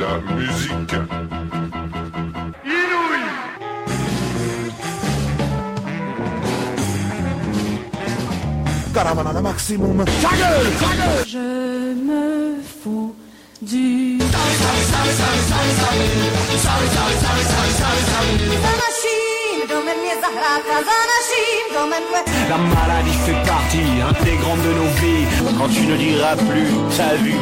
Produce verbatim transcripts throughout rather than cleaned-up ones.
la musique. Inouï. Caravane maximum. Ta gueule, ta gueule. Je me fous du... La maladie fait partie intégrante de nos vies. Quand tu ne diras plus ta vue.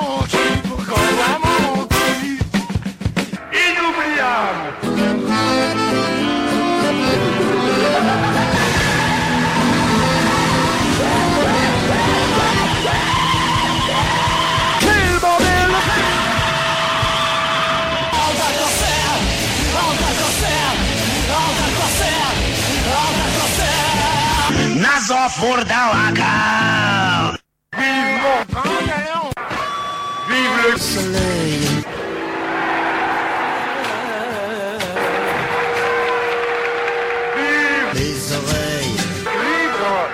Inoubliable. Nazo Furdalaka. Vive mon grand gagnant. Vive le Soleil. Vive. Les oreilles. Vive.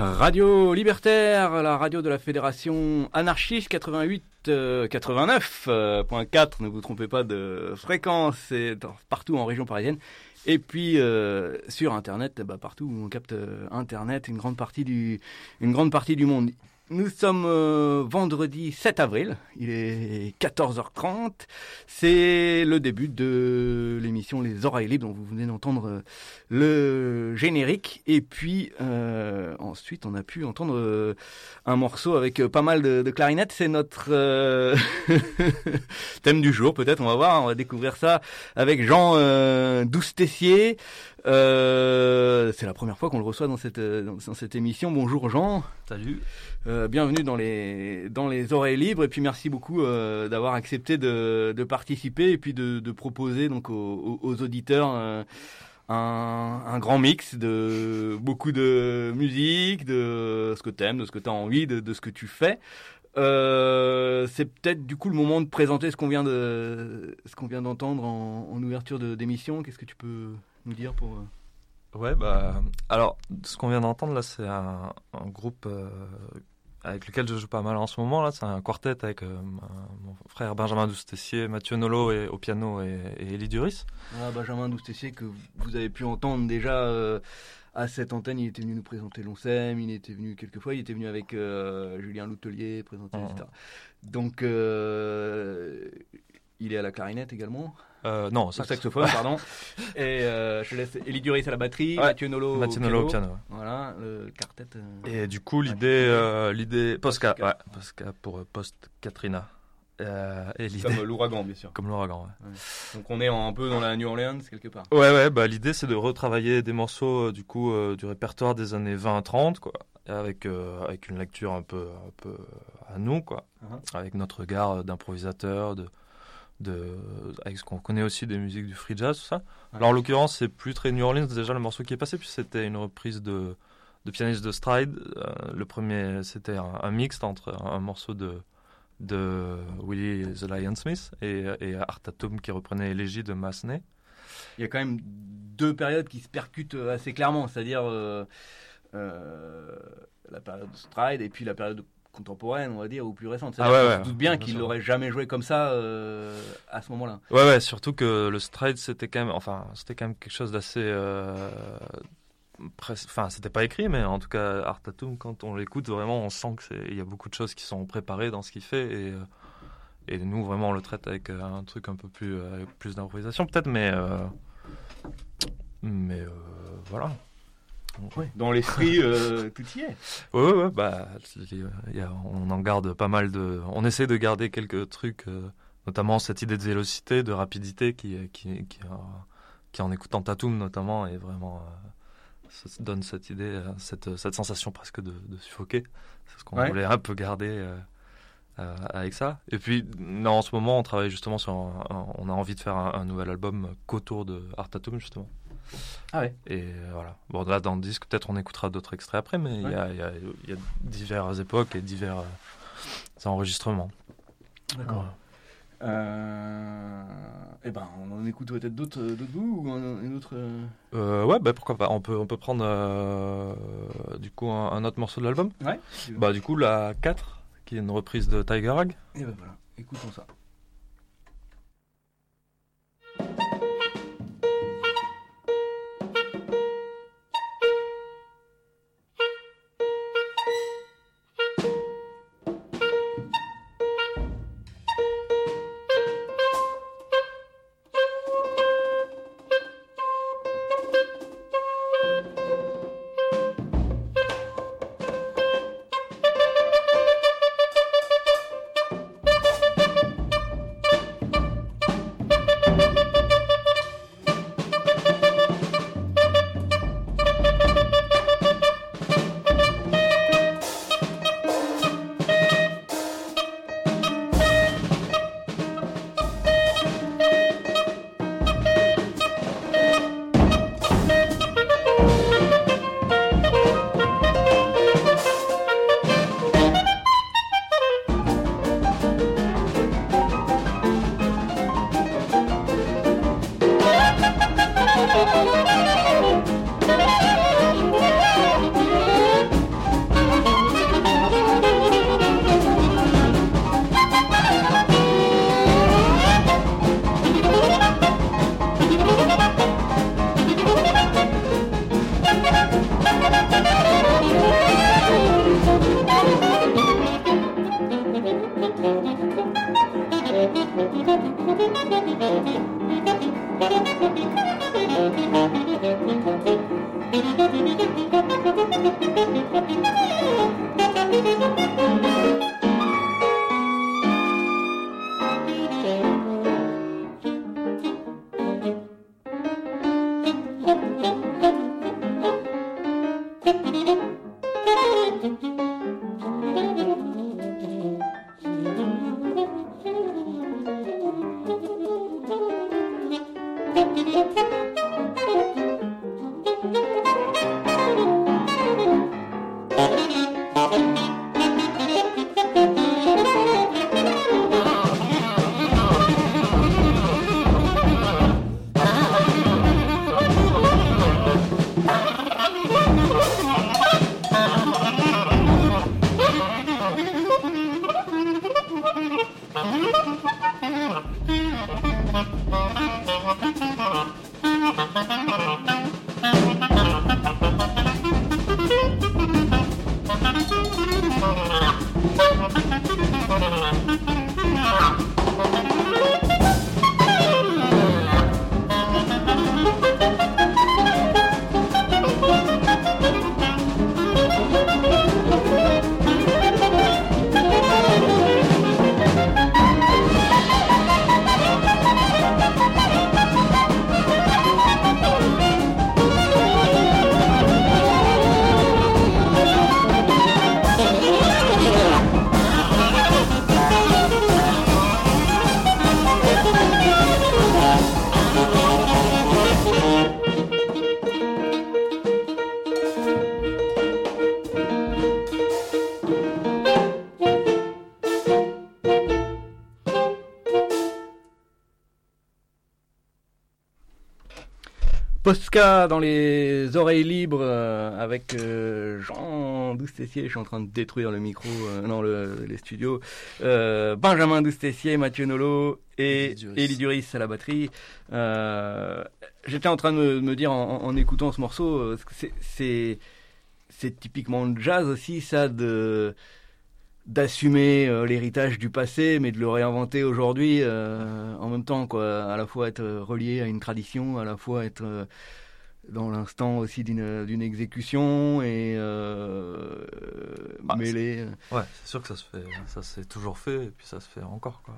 Radio Libertaire, la radio de la Fédération Anarchiste, quatre-vingt-huit, euh, quatre-vingt-neuf point quatre, ne vous trompez pas de fréquence, c'est partout en région parisienne. Et puis euh, sur Internet, bah, partout où on capte euh, Internet, une grande partie du, une grande partie du monde. Nous sommes euh, vendredi sept avril, il est quatorze heures trente, c'est le début de l'émission Les Oreilles Libres dont vous venez d'entendre euh, le générique, et puis euh, ensuite on a pu entendre euh, un morceau avec euh, pas mal de, de clarinettes, c'est notre euh, thème du jour peut-être, on va voir, on va découvrir ça avec Jean euh, Douce-Tessier. Euh, c'est la première fois qu'on le reçoit dans cette, dans, dans cette émission. Bonjour Jean. Salut. Euh, bienvenue dans les, dans les Oreilles Libres et puis merci beaucoup euh, d'avoir accepté de, de participer et puis de, de proposer donc aux, aux auditeurs euh, un, un grand mix de beaucoup de musique, de ce que t'aimes, de ce que t'as envie, de, de ce que tu fais. Euh, c'est peut-être du coup le moment de présenter ce qu'on vient de, ce qu'on vient d'entendre en, en ouverture de, d'émission. Qu'est-ce que tu peux nous dire pour... Ouais, bah, alors, ce qu'on vient d'entendre, là, c'est un, un groupe euh, avec lequel je joue pas mal en ce moment, là. C'est un quartet avec euh, mon frère Benjamin Douce-Tessier, Mathieu Nolo et, au piano et, et Elie Duris. Ah, Benjamin Douce-Tessier, que vous avez pu entendre déjà euh, à cette antenne, il était venu nous présenter l'Onsem, il était venu quelques fois, il était venu avec euh, Julien Loutelier, présenter, mmh. et cetera. Donc, euh, il est à la clarinette également. Euh, non, sax. saxophone, pardon. Et euh, je laisse Elie Duris à la batterie, ouais. Mathieu Nolo, Mathieu au, Nolo piano. au piano. Ouais. Voilà, le quartet. Euh... Et du coup, l'idée, euh, l'idée, Posca, ouais, Posca pour euh, Post Katrina. Euh, et l'idée... Comme l'ouragan, bien sûr. Comme l'ouragan, ouais. ouais. Donc on est en, un peu dans la New Orleans quelque part. Ouais, ouais. Bah l'idée, c'est de retravailler des morceaux euh, du coup euh, du répertoire des années vingt trente, quoi, avec euh, avec une lecture un peu un peu à nous, quoi, uh-huh. avec notre regard d'improvisateur, de De, avec ce qu'on connaît aussi des musiques du free jazz, tout ça. Ouais. Alors en l'occurrence, c'est plus très New Orleans déjà le morceau qui est passé, puis c'était une reprise de, de pianiste de Stride. Euh, le premier, c'était un, un mixte entre un, un morceau de, de Willie the Lion Smith et, et Art Atom qui reprenait Élégie de Massenet. Il y a quand même deux périodes qui se percutent assez clairement, c'est-à-dire euh, euh, la période de Stride et puis la période contemporaine, on va dire, ou plus récente. Ah ouais, ouais, je doute bien qu'il l'aurait jamais joué comme ça euh, à ce moment-là. Ouais, ouais, surtout que le Stride, c'était quand même, enfin, c'était quand même quelque chose d'assez, euh, pres- enfin, c'était pas écrit, mais en tout cas, Art Atom, quand on l'écoute, vraiment, on sent que c'est, il y a beaucoup de choses qui sont préparées dans ce qu'il fait, et euh, et nous, vraiment, on le traite avec euh, un truc un peu plus, euh, avec plus d'improvisation, peut-être, mais euh, mais euh, voilà. Ouais. Dans l'esprit, euh, tout y est. Ouais, ouais, ouais, bah, y a, on en garde pas mal de. On essaie de garder quelques trucs, euh, notamment cette idée de vélocité, de rapidité, qui, qui, qui, euh, qui en écoutant Tatum notamment, est vraiment. Euh, ça donne cette idée, cette, cette sensation presque de, de suffoquer. C'est ce qu'on ouais. voulait un peu garder euh, euh, avec ça. Et puis, non, en ce moment, on travaille justement sur. Un, un, on a envie de faire un, un nouvel album qu'autour de Art Atom, justement. Ah ouais. Et euh, voilà. Bon, là, dans le disque, peut-être on écoutera d'autres extraits après, mais il ouais. y, a, y, a, y a diverses époques et divers euh, enregistrements. D'accord. Voilà. Euh... Eh ben, on en écoute peut-être d'autres, d'autres bouts ou un autre. Euh, ouais, bah pourquoi pas. On peut, on peut prendre euh, du coup un, un autre morceau de l'album. Ouais. Bah du coup la quatre, qui est une reprise de Tiger Rag. Et ben voilà. Écoutons ça. Posca dans les oreilles libres euh, avec euh, Jean Doustessier. Je suis en train de détruire le micro, euh, non le, les studios. Euh, Benjamin Doustessier, Mathieu Nolo et Élie Duris à la batterie. Euh, j'étais en train de me, me dire en, en écoutant ce morceau, euh, c'est, c'est, c'est typiquement le jazz aussi, ça, de d'assumer euh, l'héritage du passé, mais de le réinventer aujourd'hui euh, en même temps, quoi. À la fois être relié à une tradition, à la fois être euh, dans l'instant aussi d'une, d'une exécution et euh, bah, mêler. C'est... Ouais, c'est sûr que ça se fait, ça s'est toujours fait et puis ça se fait encore, quoi.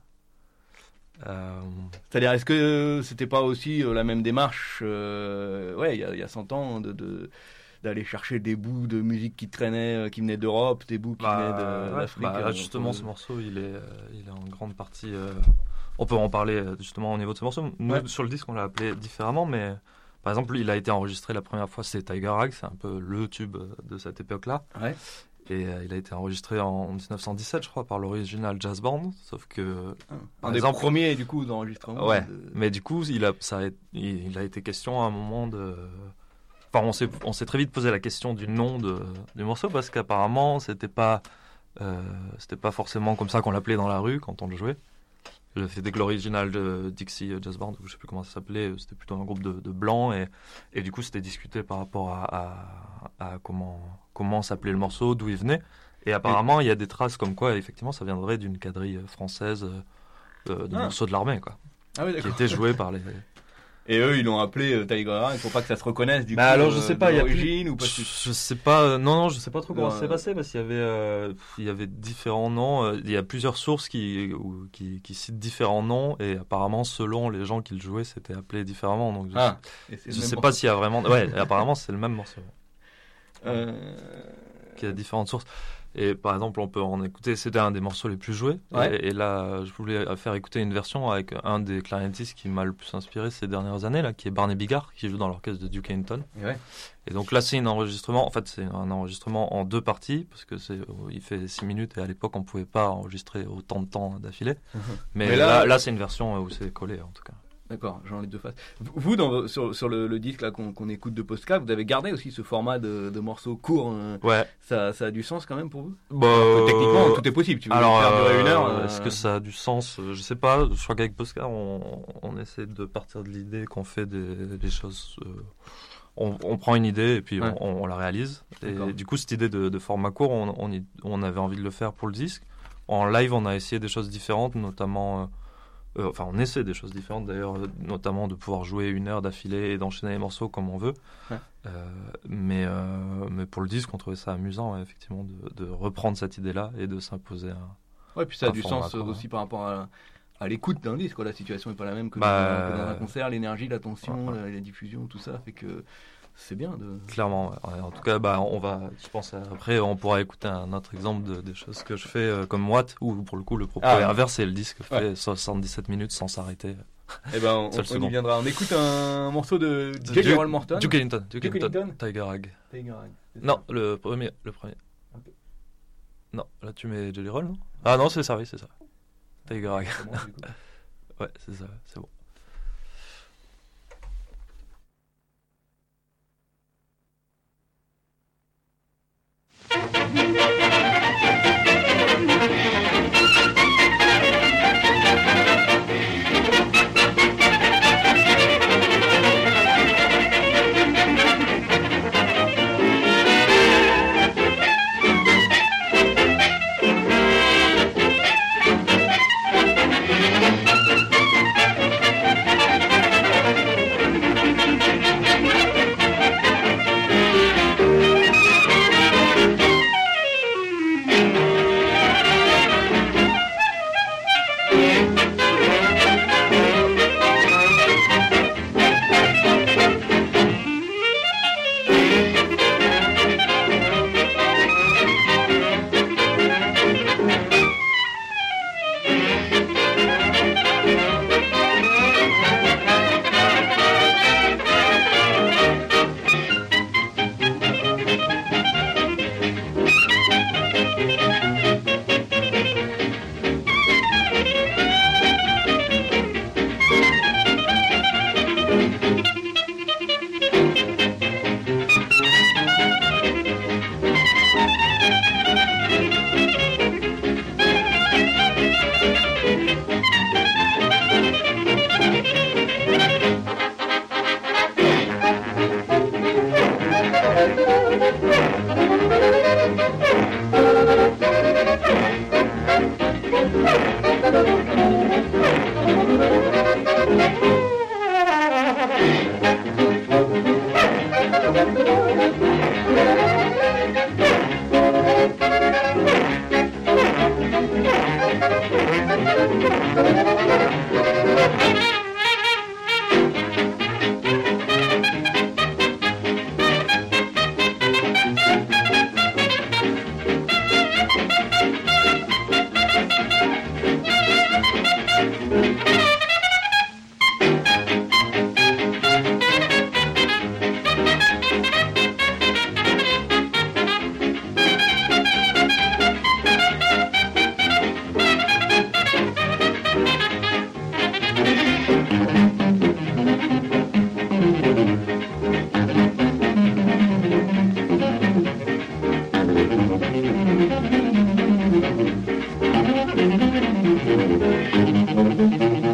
Mais... Euh... C'est-à-dire, est-ce que c'était pas aussi euh, la même démarche, euh, ouais, il y a, y a cent ans de, de d'aller chercher des bouts de musique qui traînaient, qui venaient d'Europe, des bouts qui bah, venaient de, ouais, d'Afrique. Bah, euh, justement, euh, ce morceau, il est, euh, il est en grande partie. Euh, on peut en parler justement au niveau de ce morceau. Nous, ouais. Sur le disque, on l'a appelé différemment, mais par exemple, il a été enregistré la première fois, c'est Tiger Rag, c'est un peu le tube de cette époque-là. Ouais. Et euh, il a été enregistré en dix-neuf cent dix-sept, je crois, par l'original Jazz Band, sauf que... Ah, par un exemple, des premiers, du coup, d'enregistrement. Ouais, de... mais du coup, il a, ça a, il, il a été question à un moment de... Enfin, on s'est, on s'est très vite posé la question du nom de, du morceau, parce qu'apparemment, c'était pas, euh, c'était pas forcément comme ça qu'on l'appelait dans la rue quand on le jouait. C'était que l'original de Dixie Jazz Band, je sais plus comment ça s'appelait, c'était plutôt un groupe de, de blancs, et, et du coup, c'était discuté par rapport à, à, à comment, comment s'appelait le morceau, d'où il venait. Et apparemment, il y a des traces comme quoi, effectivement, ça viendrait d'une quadrille française euh, de ah. morceaux de l'armée, quoi. Ah oui, qui était joué par les... Et eux, ils l'ont appelé euh, Tiger Rag pour pas que ça se reconnaisse du bah coup. alors je sais euh, pas, il y a d'origine plus... ou pas. Je, je sais pas. Euh, non non, je sais pas trop comment non, ça s'est euh... passé parce qu'il y avait euh, il y avait différents noms. Euh, il y a plusieurs sources qui, ou, qui qui citent différents noms et apparemment selon les gens qui le jouaient, c'était appelé différemment. Donc je ah, sais, je sais pas s'il y a vraiment. Ouais, apparemment c'est le même morceau. Euh... Qui a différentes sources. Et par exemple, on peut en écouter, c'était un des morceaux les plus joués. Ouais. Et, et là, je voulais faire écouter une version avec un des clarinettistes qui m'a le plus inspiré ces dernières années, là, qui est Barney Bigard, qui joue dans l'orchestre de Duke Ellington. Ouais. Et donc là, c'est un enregistrement, en fait, c'est un enregistrement en deux parties, parce que c'est, il fait six minutes et à l'époque, on pouvait pas enregistrer autant de temps d'affilée. Mmh. Mais, Mais là, là, là, c'est une version où c'est collé, en tout cas. D'accord, genre les deux faces. Vous, dans, sur, sur le, le disque là, qu'on, qu'on écoute de Posca, vous avez gardé aussi ce format de, de morceaux courts. Euh, ouais. Ça, ça a du sens quand même pour vous bah, euh, techniquement, tout est possible. Tu veux alors, faire durer une heure euh, euh... Est-ce que ça a du sens ? Je sais pas. Je crois qu'avec Posca, on, on essaie de partir de l'idée qu'on fait des, des choses... Euh, on, on prend une idée et puis ouais. on, on la réalise. D'accord. Et du coup, cette idée de, de format court, on, on, y, on avait envie de le faire pour le disque. En live, on a essayé des choses différentes, notamment... Euh, euh, enfin, on essaie des choses différentes, d'ailleurs, euh, notamment de pouvoir jouer une heure d'affilée et d'enchaîner les morceaux comme on veut. Ouais. Euh, mais, euh, mais pour le disque, on trouvait ça amusant, ouais, effectivement, de, de reprendre cette idée-là et de s'imposer un... Ouais, puis ça a un du format, sens quoi. aussi par rapport à, à l'écoute d'un disque, quoi. La situation n'est pas la même que, Bah, dans, que dans un concert, l'énergie, la tension, ouais. la, la diffusion, tout ça fait que c'est bien de... Clairement, ouais. En tout cas, bah, on va, je pense, après, on pourra écouter un autre exemple de, des choses que je fais euh, comme Watt, où pour le coup, le propos Ah, est ouais. inverse et le disque fait Ouais. soixante-dix-sept minutes sans s'arrêter. Eh ben, on, Seul on y second. viendra. On écoute un morceau de De J. Duke- Roll Morton. Duke Ellington. Duke Duke Ellington. Ellington. Tiger Rag. Tiger Rag, c'est ça. Non, le premier. Le premier. Ok. Non, là tu mets Jelly Roll, non? Ah non, c'est ça, oui, c'est ça. Tiger Rag. Comment, du coup Ouais, c'est ça, c'est bon. Thank you.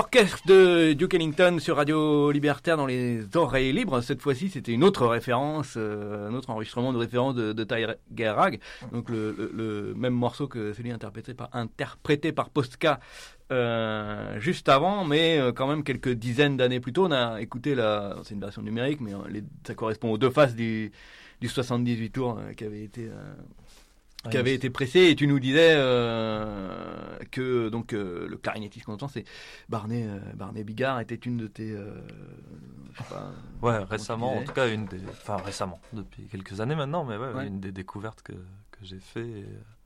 l'orchestre de Duke Ellington sur Radio Libertaire dans les oreilles libres. Cette fois-ci, c'était une autre référence, euh, un autre enregistrement de référence de, de Tiger Rag. Donc le, le, le même morceau que celui interprété par, interprété par Postka euh, juste avant, mais euh, quand même quelques dizaines d'années plus tôt. On a écouté la, c'est une version numérique, mais euh, les, ça correspond aux deux faces du, du soixante-dix-huit tours euh, qui avait été... Euh, qui avait été pressé, et tu nous disais euh, que donc euh, le clarinettiste qu'on entend, c'est Barney euh, Barney Bigard, était une de tes euh, je sais pas, ouais, récemment, en tout cas une des, enfin récemment, depuis quelques années maintenant, mais ouais, ouais. une des découvertes que que j'ai fait et,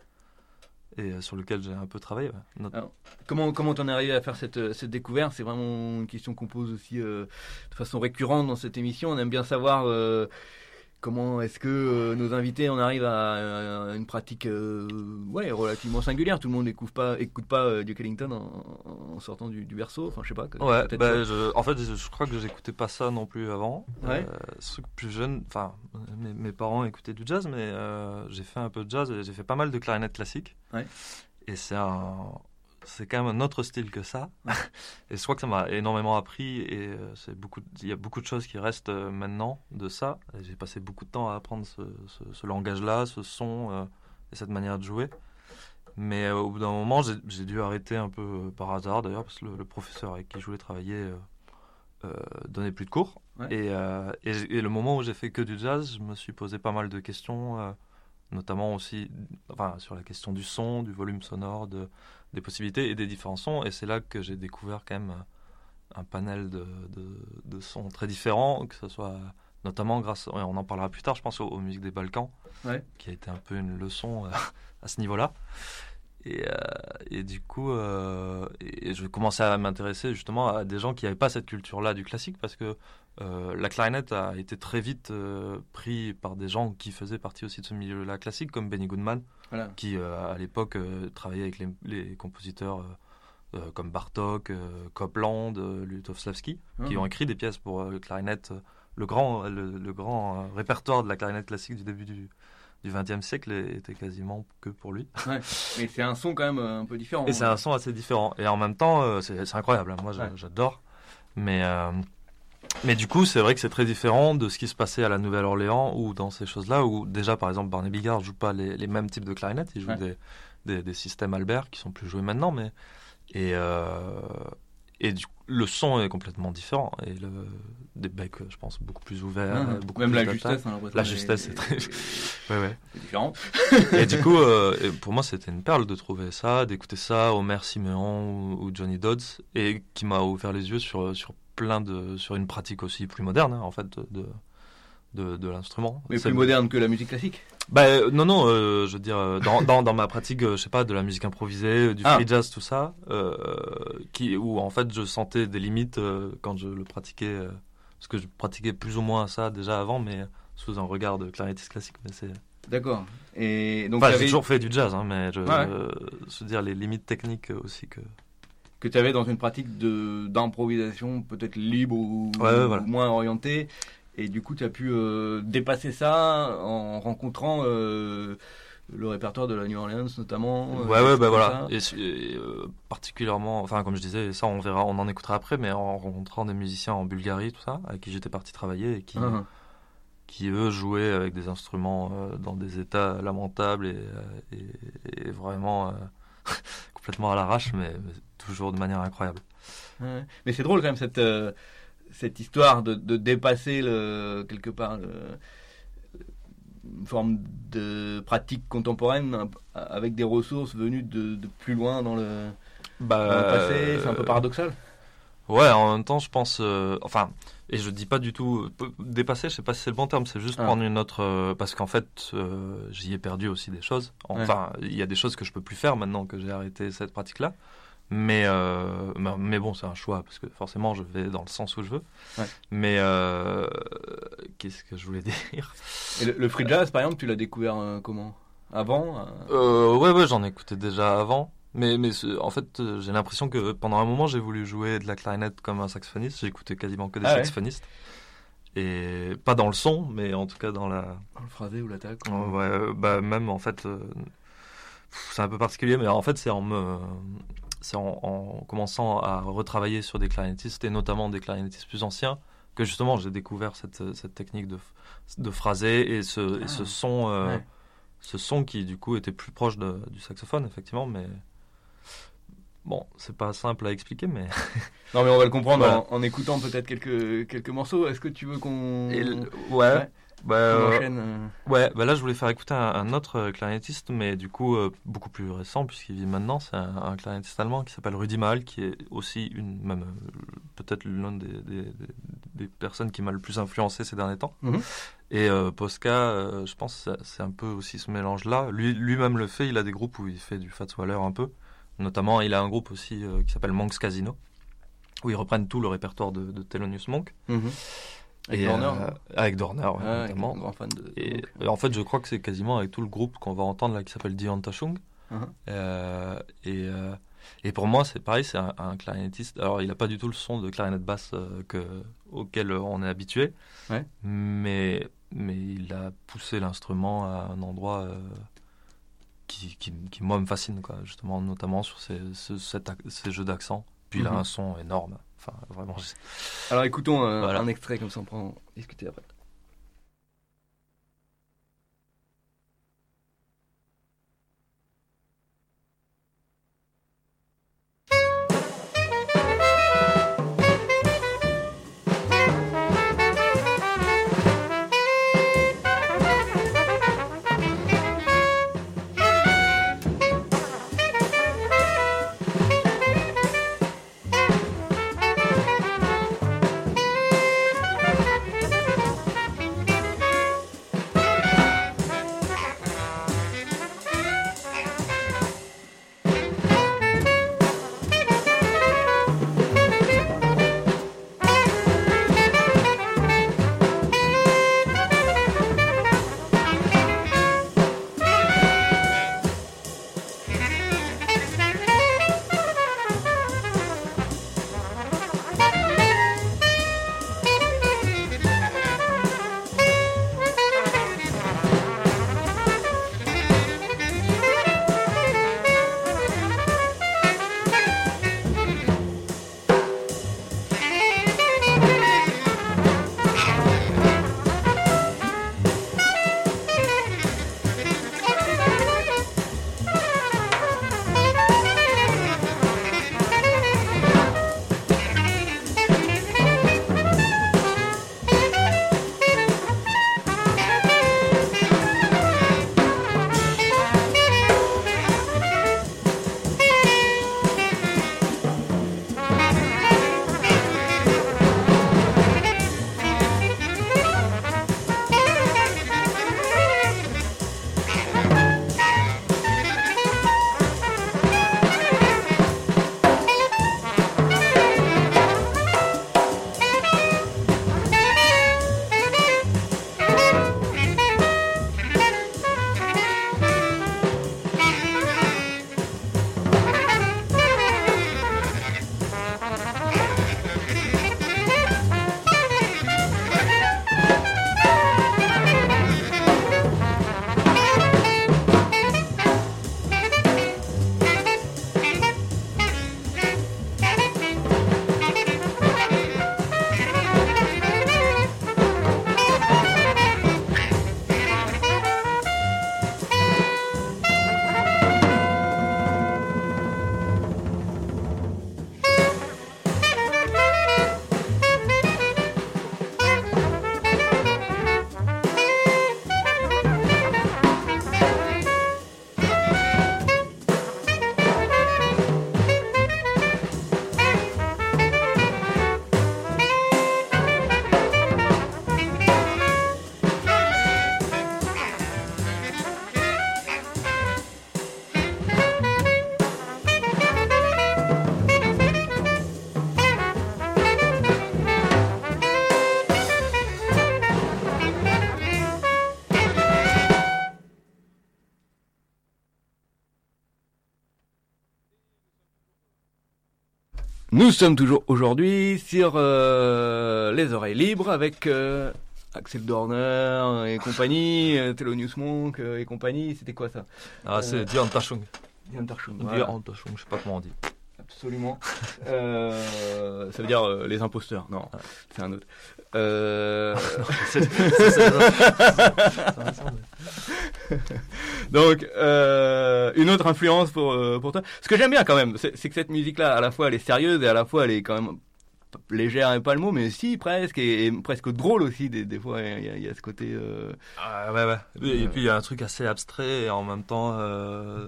et euh, sur lequel j'ai un peu travaillé. Ouais. Notre... Alors, comment comment t'en es arrivé à faire cette cette découverte? C'est vraiment une question qu'on pose aussi euh, de façon récurrente dans cette émission. On aime bien savoir euh, comment est-ce que euh, nos invités en arrivent à, à, à une pratique euh, ouais, relativement singulière. Tout le monde n'écoute pas, écoute pas euh, Duke Ellington en, en sortant du, du berceau. Enfin, je sais pas. Que, ouais, bah, je, en fait, je, je crois que j'écoutais pas ça non plus avant. Ouais. Euh, ceux plus jeunes, enfin, mes, mes parents écoutaient du jazz, mais euh, j'ai fait un peu de jazz et j'ai fait pas mal de clarinette classique. Ouais. Et c'est un... c'est quand même un autre style que ça. Et je crois que ça m'a énormément appris. Et euh, c'est beaucoup, il y a beaucoup de choses qui restent euh, maintenant de ça. Et j'ai passé beaucoup de temps à apprendre ce, ce, ce langage-là, ce son euh, et cette manière de jouer. Mais euh, au bout d'un moment, j'ai, j'ai dû arrêter un peu euh, par hasard d'ailleurs, parce que le, le professeur avec qui je voulais travailler euh, euh, donnait plus de cours. Ouais. Et, euh, et, et le moment où j'ai fait que du jazz, je me suis posé pas mal de questions, euh, notamment aussi, enfin, sur la question du son, du volume sonore, de des possibilités et des différents sons, et c'est là que j'ai découvert quand même un panel de, de, de sons très différents, que ce soit notamment grâce, on en parlera plus tard, je pense aux, aux musiques des Balkans, ouais. qui a été un peu une leçon euh, à ce niveau-là. Et, euh, et du coup, euh, et je commençais à m'intéresser justement à des gens qui n'avaient pas cette culture-là du classique, parce que euh, la clarinette a été très vite euh, pris par des gens qui faisaient partie aussi de ce milieu-là classique, comme Benny Goodman, voilà. qui euh, à l'époque euh, travaillait avec les, les compositeurs euh, euh, comme Bartók, euh, Copland, euh, Lutosławski, mmh. qui ont écrit des pièces pour euh, clarinette, euh, le grand, le, le grand euh, répertoire de la clarinette classique du début du du vingtième siècle était quasiment que pour lui. Ouais, mais c'est un son quand même un peu différent. Et hein. C'est un son assez différent. Et en même temps, euh, c'est, c'est incroyable. Moi, ouais. j'adore. Mais, euh, mais du coup, c'est vrai que c'est très différent de ce qui se passait à la Nouvelle-Orléans ou dans ces choses-là où déjà, par exemple, Barney Bigard ne joue pas les, les mêmes types de clarinettes. Il joue ouais. des, des, des systèmes Albert qui sont plus joués maintenant. Mais, et, euh, et du coup, le son est complètement différent. Et le, des becs, je pense, beaucoup plus ouverts. Mmh. Beaucoup Même plus la justesse. Hein, la justesse, c'est très... ouais, ouais. C'est différent. Et du coup, euh, et pour moi, c'était une perle de trouver ça, d'écouter ça, Homer Siméon ou, ou Johnny Dodds, et qui m'a ouvert les yeux sur, sur plein de... sur une pratique aussi plus moderne, hein, en fait, de, de, de l'instrument. Mais c'est plus moderne que la musique classique? Bah, euh, non, non, euh, je veux dire, dans, dans, dans ma pratique, euh, je sais pas, de la musique improvisée, du ah. free jazz, tout ça, euh, qui, où en fait, je sentais des limites euh, quand je le pratiquais, euh, parce que je pratiquais plus ou moins ça déjà avant, mais sous un regard de clarinettiste classique, mais c'est... D'accord. Et donc, enfin, j'ai avait... toujours fait du jazz, hein, mais je, ah ouais. euh, je veux dire, les limites techniques aussi que... Que tu avais dans une pratique de, d'improvisation peut-être libre ou, ouais, ouais, voilà. ou moins orientée. Et du coup, tu as pu euh, dépasser ça en rencontrant euh, le répertoire de la New Orleans, notamment. Euh, ouais, ouais, bah voilà. Et, et euh, particulièrement, enfin, comme je disais, ça, on verra, on en écoutera après, mais en rencontrant des musiciens en Bulgarie, tout ça, avec qui j'étais parti travailler et qui, uh-huh. qui eux, jouaient avec des instruments euh, dans des états lamentables et, et, et vraiment euh, complètement à l'arrache, mais, mais toujours de manière incroyable. Ouais. Mais c'est drôle quand même cette. Euh... cette histoire de, de dépasser le, quelque part le, une forme de pratique contemporaine avec des ressources venues de, de plus loin dans le, bah, dans le passé, c'est un peu paradoxal. Ouais, en même temps, je pense, euh, enfin, et je dis pas du tout dépasser, je sais pas si c'est le bon terme, c'est juste ah. prendre une autre, euh, parce qu'en fait, euh, j'y ai perdu aussi des choses. Enfin, il ouais. y a des choses que je peux plus faire maintenant que j'ai arrêté cette pratique-là. Mais, euh, mais bon, c'est un choix, parce que forcément, je vais dans le sens où je veux. Ouais. Mais euh, qu'est-ce que je voulais dire? Et le, le free jazz, par exemple, tu l'as découvert euh, comment? Avant euh... euh, Ouais, ouais, j'en écoutais déjà avant. Mais, mais en fait, j'ai l'impression que pendant un moment, j'ai voulu jouer de la clarinette comme un saxophoniste. J'écoutais quasiment que des ah saxophonistes. Ouais. Et pas dans le son, mais en tout cas dans la... Dans le phrasé ou l'attaque. Ou... Ouais, bah même en fait... Euh, c'est un peu particulier, mais en fait, c'est en me... c'est en, en commençant à retravailler sur des clarinettistes, et notamment des clarinettistes plus anciens, que justement j'ai découvert cette, cette technique de, de phraser et ce, ah, et ce son, euh, ouais. ce son qui du coup était plus proche de, du saxophone, effectivement, mais bon, c'est pas simple à expliquer, mais non, mais on va le comprendre voilà. en, en écoutant peut-être quelques quelques morceaux. Est-ce que tu veux qu'on le... ouais, ouais. Bah, euh, enchaîne, euh... ouais, bah là je voulais faire écouter un, un autre clarinettiste, mais du coup euh, beaucoup plus récent puisqu'il vit maintenant. C'est un, un clarinettiste allemand qui s'appelle Rudi Mahl, qui est aussi une, même euh, peut-être l'une des, des, des, des personnes qui m'a le plus influencé ces derniers temps. Mm-hmm. Et euh, Posca, euh, je pense, c'est, c'est un peu aussi ce mélange-là. Lui, lui-même le fait. Il a des groupes où il fait du Fats Waller un peu. Notamment, il a un groupe aussi euh, qui s'appelle Monk's Casino, où ils reprennent tout le répertoire de, de Thelonious Monk. Mm-hmm. Avec et Dorner, euh, avec Dorner, ouais, ah, notamment. Avec grand fan de... Et, et en fait, je crois que c'est quasiment avec tout le groupe qu'on va entendre là, qui s'appelle Die Unterschung. Uh-huh. Euh, et, euh, et pour moi, c'est pareil, c'est un, un clarinettiste. Alors, il n'a pas du tout le son de clarinette basse euh, que, auquel on est habitué, ouais. mais, mais il a poussé l'instrument à un endroit euh, qui, qui, qui, moi, me fascine, quoi, justement, notamment sur ces, ces, ces jeux d'accent. Puis il a uh-huh. un son énorme. Enfin, vraiment. Alors écoutons euh, voilà. un extrait, comme ça on pourra en discuter après. Nous sommes toujours aujourd'hui sur euh, les oreilles libres avec euh, Axel Dorner et compagnie, euh, Thelonious Monk euh, et compagnie. C'était quoi ça? Ah, c'est Die Unterschung. Die Unterschung. Die Unterschung, je sais pas comment on dit. Absolument. euh, ça veut dire euh, les imposteurs. Non, ouais. C'est un autre. Euh... c'est, c'est, c'est, Donc, euh, une autre influence pour, euh, pour toi. Ce que j'aime bien quand même, c'est, c'est que cette musique-là, à la fois, elle est sérieuse et à la fois, elle est quand même légère, et pas le mot, mais si, presque, et, et presque drôle aussi. Des, des fois, il y, y, y a ce côté... Euh... Ah, ouais, ouais. Et, et puis, il y a un truc assez abstrait et en même temps euh,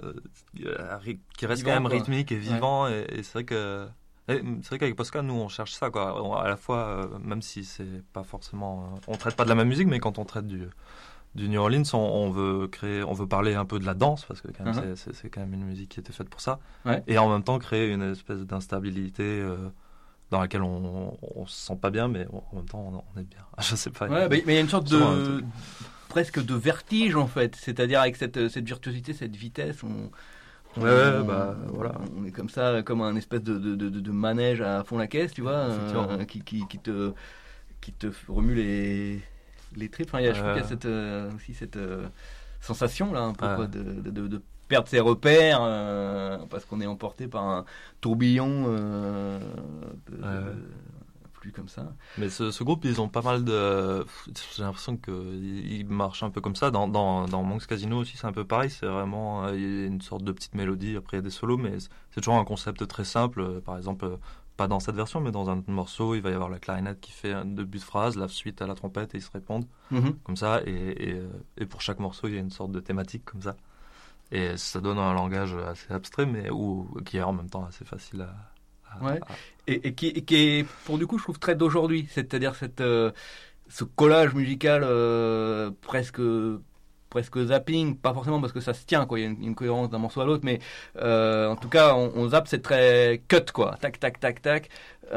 qui reste vivant, quand même quoi. Rythmique et vivant. Ouais. Et, et c'est vrai que... Et c'est vrai qu'avec Posca, nous, on cherche ça, quoi. On, à la fois, euh, même si c'est pas forcément... Euh, on traite pas de la même musique, mais quand on traite du... du New Orleans, on, on veut créer, on veut parler un peu de la danse parce que quand même, uh-huh. c'est, c'est, c'est quand même une musique qui était faite pour ça. Ouais. Et en même temps créer une espèce d'instabilité euh, dans laquelle on, on se sent pas bien, mais on, en même temps on, on est bien. Je sais pas. Ouais, mais il y a une sorte de presque de vertige en fait, c'est-à-dire avec cette cette virtuosité, cette vitesse, on Ouais, ouais, bah voilà. On est comme ça, comme un espèce de de de, de manège à fond la caisse, tu vois, euh, qui qui qui te qui te remue les les tripes. Enfin, il y a, je trouve qu'il y a cette euh, aussi cette euh, sensation là, un peu ouais. quoi, de, de, de, de perdre ses repères euh, parce qu'on est emporté par un tourbillon euh, de, ouais. de, plus comme ça. Mais ce, ce groupe, ils ont pas mal de. J'ai l'impression qu'ils marchent un peu comme ça. Dans, dans, dans Monk's Casino aussi, c'est un peu pareil. C'est vraiment. Il y a une sorte de petite mélodie. Après, il y a des solos, mais c'est toujours un concept très simple. Par exemple, pas dans cette version, mais dans un autre morceau, il va y avoir la clarinette qui fait un début de phrase, la suite à la trompette et ils se répondent. Mm-hmm. Comme ça. Et, et, et pour chaque morceau, il y a une sorte de thématique comme ça. Et ça donne un langage assez abstrait, mais ou, qui est en même temps assez facile à. Ouais. Et, et, qui, et qui est, pour du coup, je trouve très d'aujourd'hui. C'est-à-dire cette, euh, ce collage musical euh, presque, presque zapping, pas forcément parce que ça se tient, quoi. Il y a une, une cohérence d'un morceau à l'autre, mais euh, en tout cas, on, on zappe, c'est très cut, quoi. Tac, tac, tac, tac.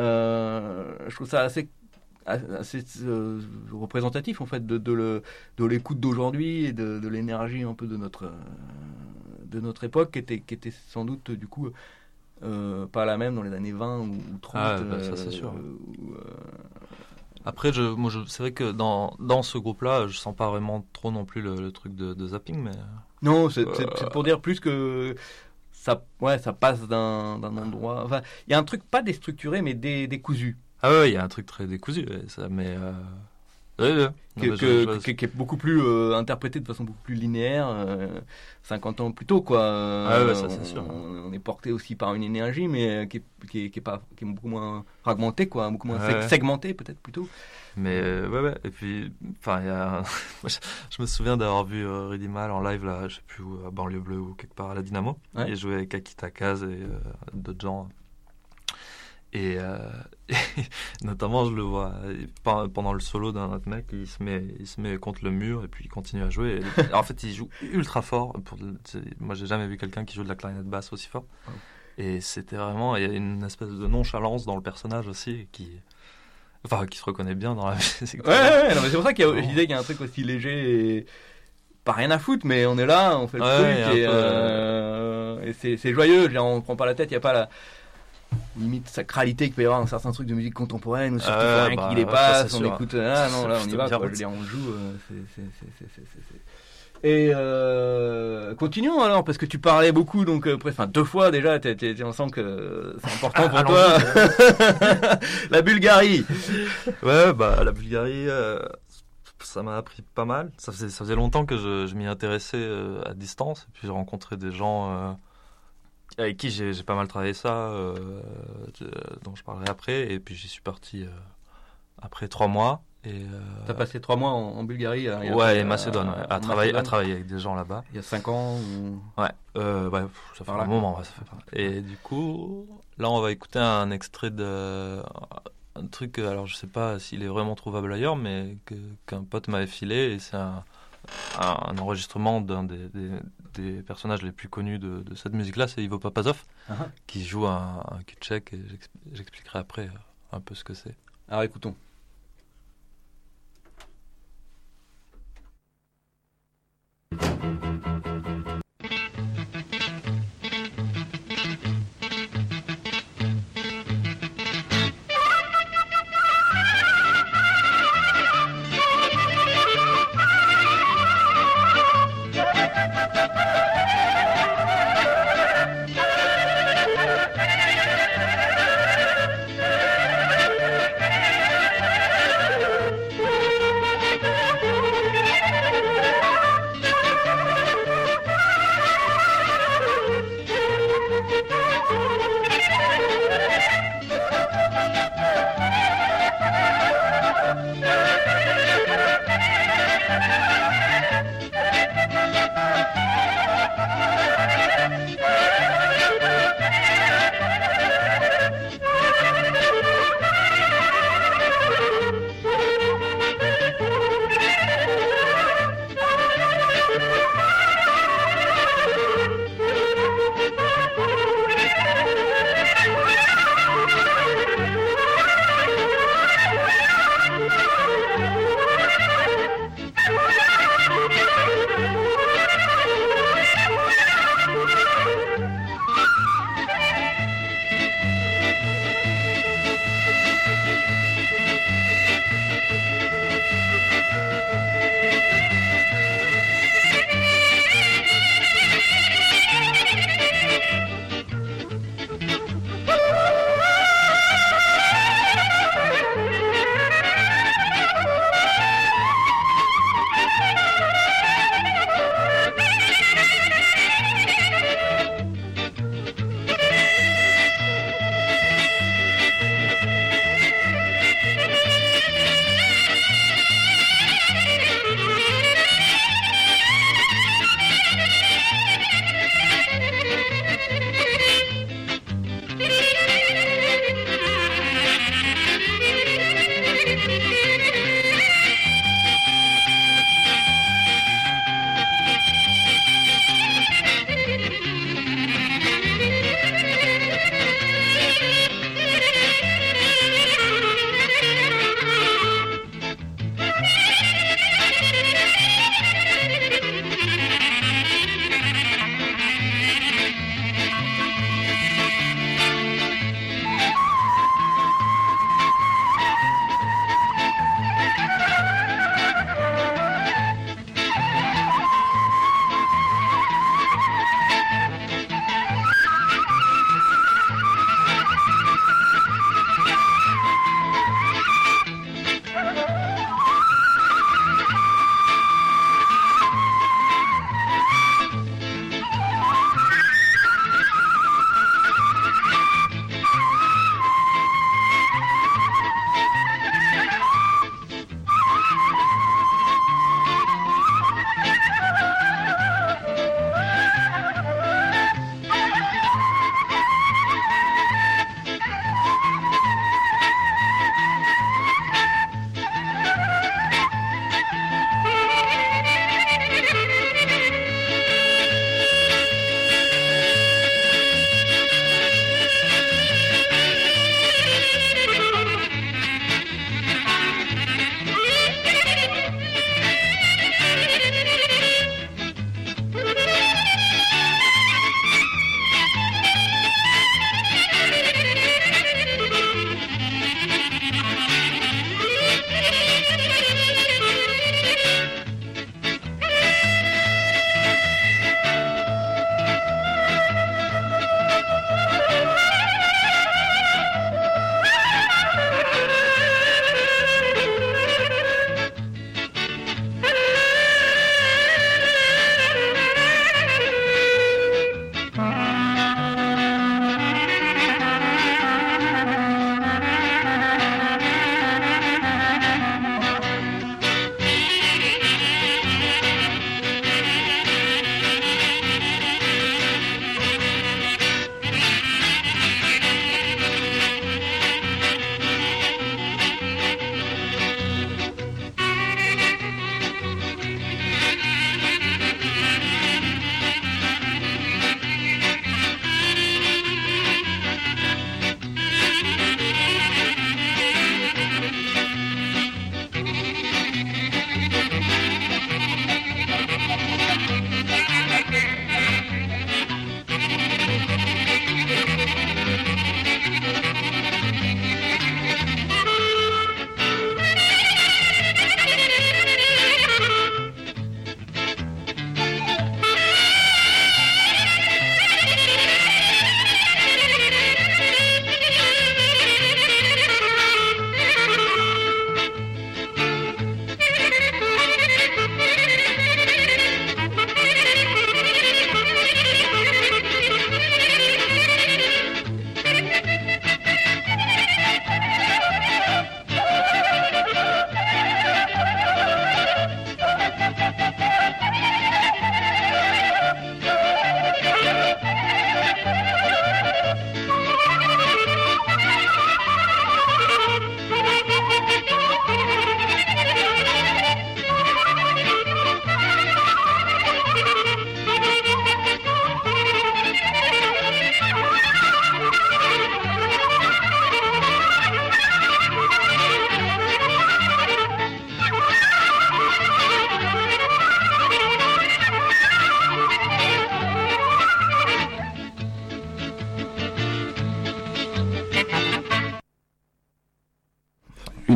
Euh, je trouve ça assez, assez euh, représentatif, en fait, de, de, le, de l'écoute d'aujourd'hui et de, de l'énergie un peu de notre, euh, de notre époque, qui était, qui était sans doute, du coup. Euh, pas la même dans les années vingt ou, ou trente. Ah, bah, ça c'est sûr. Euh, où, euh... Après, je, moi, je, c'est vrai que dans, dans ce groupe-là, je sens pas vraiment trop non plus le, le truc de, de zapping, mais... Non, c'est, euh... c'est, c'est pour dire plus que ça, ouais, ça passe d'un, d'un endroit... Enfin, il y a un truc pas déstructuré, mais dé, décousu. Ah ouais, il y a un truc très décousu, ça, mais... Euh... Ouais, ouais. Que, non, que, je, je... Qui, qui est beaucoup plus euh, interprété de façon beaucoup plus linéaire, euh, cinquante ans plus tôt, quoi. Ah ouais, ça c'est on, sûr. On, on est porté aussi par une énergie, mais qui est, qui est, qui est, pas, qui est beaucoup moins fragmentée, quoi, beaucoup moins ouais. segmentée, peut-être plutôt. Mais euh, ouais, ouais. Et puis, enfin, il y a. je, je me souviens d'avoir vu euh, Riddimal en live, là, je sais plus où, à Banlieue Bleue ou quelque part à la Dynamo. Ouais. Il jouait avec Akita Kaz et euh, d'autres gens. Et, euh, et notamment, je le vois pendant le solo d'un autre mec, il se met, il se met contre le mur et puis il continue à jouer. Et, en fait, il joue ultra fort. Pour, moi, j'ai jamais vu quelqu'un qui joue de la clarinette basse aussi fort. Oh. Et c'était vraiment, il y a une espèce de nonchalance dans le personnage aussi qui, enfin, qui se reconnaît bien dans la musique. Ouais, ouais, ouais, non, mais c'est pour ça qu'il y a, je disais qu'il y a un truc aussi léger et pas rien à foutre, mais on est là, on fait le ouais, truc et, peu... euh, et c'est, c'est joyeux. Genre, on prend pas la tête, il y a pas la limite sacralité qu'il peut y avoir dans certains trucs de musique contemporaine ou surtout euh, rien bah, qui les passe, on sûr. Écoute, ah non, là on y va, quoi, je veux dire, on joue, euh, c'est, c'est, c'est, c'est, c'est, c'est, c'est. Et euh, continuons alors, parce que tu parlais beaucoup, donc, euh, enfin deux fois déjà, t'es, t'es, on sent que c'est important pour toi. La Bulgarie. Ouais, bah la Bulgarie, euh, ça m'a appris pas mal. Ça faisait, ça faisait longtemps que je, je m'y intéressais euh, à distance, et puis j'ai rencontré des gens... Euh, avec qui j'ai, j'ai pas mal travaillé ça, euh, de, dont je parlerai après, et puis j'y suis parti euh, après trois mois. Et, euh, t'as passé trois mois en, en Bulgarie à, ouais, et Macédoine, ouais, à, travailler, Macédoine. à travailler avec des gens là-bas. Il y a cinq ans ou... Ouais, euh, ouais ça fait un moment. Ouais, ça fait pas... Et du coup, là on va écouter un extrait de... Un truc, alors je sais pas s'il est vraiment trouvable ailleurs, mais que, qu'un pote m'avait filé, et c'est un... Un, un enregistrement d'un des, des, des personnages les plus connus de, de cette musique-là, c'est Ivo Papazov, uh-huh. qui joue un, un cul tchèque, et j'expliquerai après un peu ce que c'est. Alors écoutons.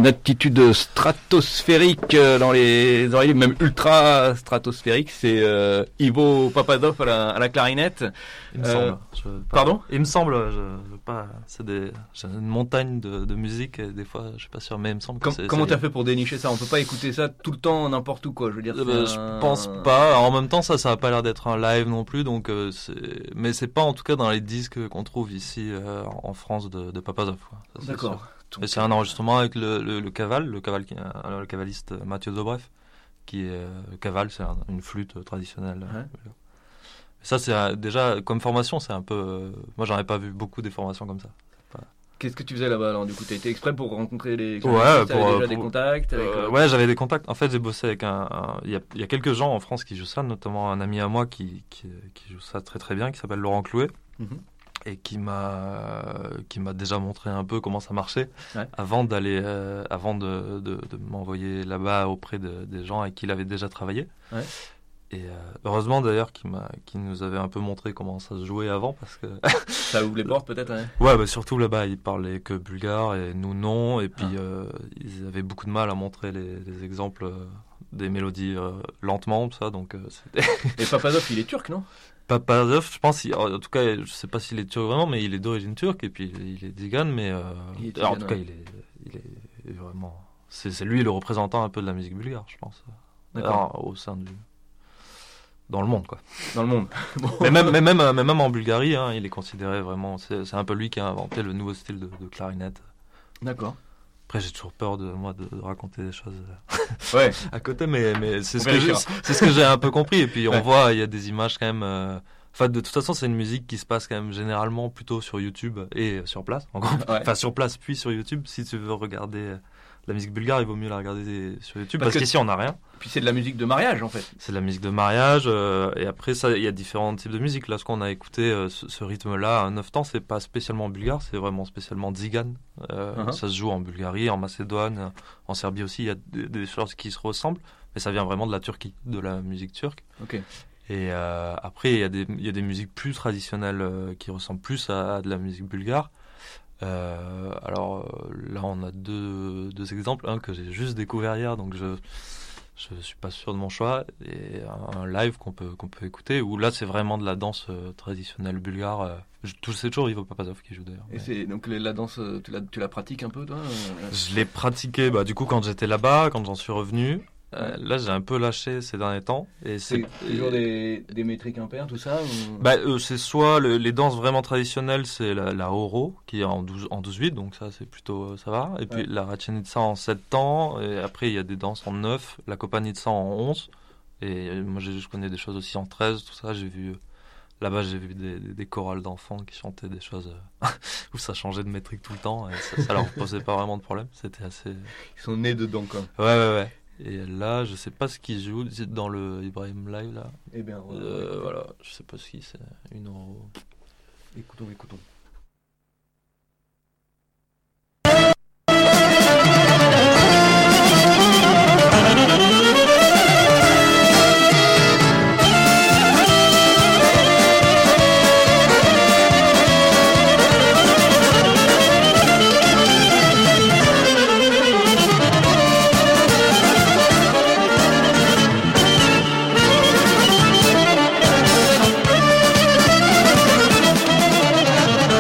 une attitude stratosphérique euh, dans les oreilles, même ultra stratosphérique. C'est euh, Ivo Papadov à la, à la clarinette. Il me Euh, semble. Je- pardon Il me semble. Je, je- pas. C'est des. J'ai une montagne de, de musique et des fois, je suis pas sûr, mais il me semble que Com- c'est. Comment c'est t'as lui. fait pour dénicher ça? On peut pas écouter ça tout le temps, n'importe où, quoi. Je veux dire, Euh, c'est bah, un- Je pense pas. En même temps, ça, ça a pas l'air d'être un live non plus, donc euh, c'est. Mais c'est pas en tout cas dans les disques qu'on trouve ici euh, en France de, de Papadov. Quoi. Ça, c'est D'accord. sûr. Et c'est un enregistrement avec le, le, le caval, le caval, qui- euh, le cavaliste Mathieu Dobrev, qui est euh, le caval, c'est un- une flûte traditionnelle. Ouais. Ça, c'est euh, déjà comme formation, c'est un peu. euh, moi, j'en ai pas vu beaucoup des formations comme ça. Qu'est-ce que tu faisais là-bas, alors, du coup? T'as été exprès pour rencontrer les Ouais, clarinetistes, t'avais pour, déjà euh, des pour- contacts avec, Euh, euh, ouais, j'avais des contacts. En fait, j'ai bossé avec un. un- Il y, a, il y a quelques gens en France qui jouent ça, notamment un ami à moi qui, qui, qui joue ça très très bien, qui s'appelle Laurent Clouet, Mhm. et qui m'a qui m'a déjà montré un peu comment ça marchait Ouais. avant d'aller, euh, avant de, de, de m'envoyer là-bas auprès de, des gens avec qui il avait déjà travaillé. Ouais. Et euh, heureusement d'ailleurs qu'il m'a, qu'il nous avait un peu montré comment ça se jouait avant, parce que Ça ouvre les portes, peut-être, hein. ouais, bah surtout là-bas, ils parlaient que bulgare et nous non. Et puis Ah. euh, ils avaient beaucoup de mal à montrer les, les exemples euh, des mélodies euh, lentement, tout ça. Donc euh, c'était Et Papadov, il est turc, non? Papadov, je pense. il- En tout cas, je sais pas s'il est turc vraiment, mais il est d'origine turque et puis il est Digan. Mais euh, Il est alors, en Digan, tout cas, ouais. il est, il est vraiment. C'est, c'est lui le représentant un peu de la musique bulgare, je pense. D'accord. Alors, au sein du. Dans le monde, quoi. Dans le monde. Bon. Mais même, mais même, mais même en Bulgarie, hein, il est considéré vraiment. C'est, c'est un peu lui qui a inventé le nouveau style de, de clarinette. D'accord. Après, j'ai toujours peur de moi de, de raconter des choses Ouais. à côté, mais, mais c'est, On ce que j'ai, vérifiera. c'est ce que j'ai un peu compris. Et puis, on Ouais. voit, il y a des images quand même. euh, Enfin, de toute façon, c'est une musique qui se passe quand même généralement plutôt sur YouTube et sur place. En gros. Ouais. Enfin, sur place puis sur YouTube. Si tu veux regarder euh, la musique bulgare, il vaut mieux la regarder sur YouTube. Parce Parce, que- qu'ici, on n'a rien. Puis c'est de la musique de mariage, en fait. C'est de la musique de mariage. euh, et après, ça, il y a différents types de musique. Là, ce qu'on a écouté, euh, ce, ce rythme-là, à neuf temps, c'est pas spécialement bulgare, c'est vraiment spécialement Dzigan. Euh, Uh-huh. Ça se joue en Bulgarie, en Macédoine, en Serbie aussi. Il y a des, des choses qui se ressemblent, mais ça vient vraiment de la Turquie, de la musique turque. Ok. Et euh, après, il y, a des, il y a des musiques plus traditionnelles euh, qui ressemblent plus à, à de la musique bulgare. Euh, alors euh, là, on a deux, deux exemples. Un que j'ai juste découvert hier, donc je je suis pas sûr de mon choix. Et un, un live qu'on peut qu'on peut écouter où là, c'est vraiment de la danse euh, traditionnelle bulgare. Euh, je, tout c'est toujours Ivo Papadov qui joue d'ailleurs. Et Mais- c'est donc la la danse, euh, tu la, tu la pratiques un peu, toi? euh, Je l'ai pratiqué, bah, du coup, quand j'étais là-bas, quand j'en suis revenu. Euh, là, j'ai un peu lâché ces derniers temps. Et C'est c'est toujours des, des métriques impaires, tout ça ou... Bah, euh, c'est soit le- les danses vraiment traditionnelles, c'est la, la Horo qui est en douze, en douze huit, donc ça c'est plutôt euh, ça va. Et puis Ouais. la Ratchenitsa en sept temps, et après il y a des danses en neuf, la Kopanitsa en onze, et euh, moi j'ai- je connais des choses aussi en treize, tout ça. J'ai vu euh, là-bas, j'ai vu des, des, des chorales d'enfants qui chantaient des choses euh, où ça changeait de métrique tout le temps, et ça, ça leur posait pas vraiment de problème. C'était assez. Ils sont nés dedans, quoi. Ouais, ouais, ouais. Et là, je sais pas ce qu'ils jouent dans le Ibrahim Live là. Eh bien, on va- Euh, voilà, je sais pas ce qui c'est, une euro. écoutons, écoutons. Thank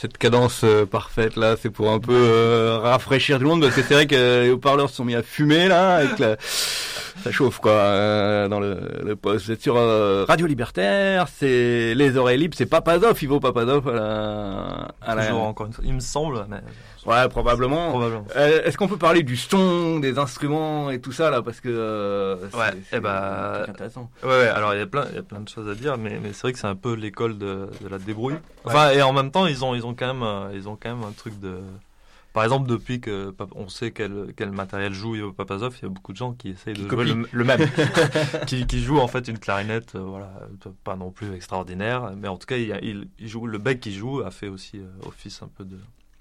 cette cadence euh, parfaite là, c'est pour un peu euh, rafraîchir tout le monde parce que c'est vrai que les haut-parleurs se sont mis à fumer là, avec la... ça chauffe quoi euh, dans le, le poste. Vous êtes sur euh, Radio Libertaire, c'est les oreilles libres, c'est Papazov, Ivo Papazov à la, à la... Toujours encore une fois, il me semble, mais ouais probablement. probablement. Euh, est-ce qu'on peut parler du son, des instruments et tout ça là parce que euh, c'est, Ouais, c'est eh bah, un truc intéressant. Ouais, ouais, alors il y a plein, il y a plein de choses à dire, mais, mais c'est vrai que c'est un peu l'école de, de la débrouille. Enfin, et en même temps, ils ont, ils ont quand même, euh, ils ont quand même un truc de. Par exemple, depuis que Pap- on sait quel, quel matériel joue Ivo Papazov, il y a beaucoup de gens qui essayent de Qui jouer copient. le, le même, qui, qui jouent en fait une clarinette, euh, voilà, pas non plus extraordinaire, mais en tout cas, il, y a- il, il joue le bec qui joue a fait aussi euh, office un peu de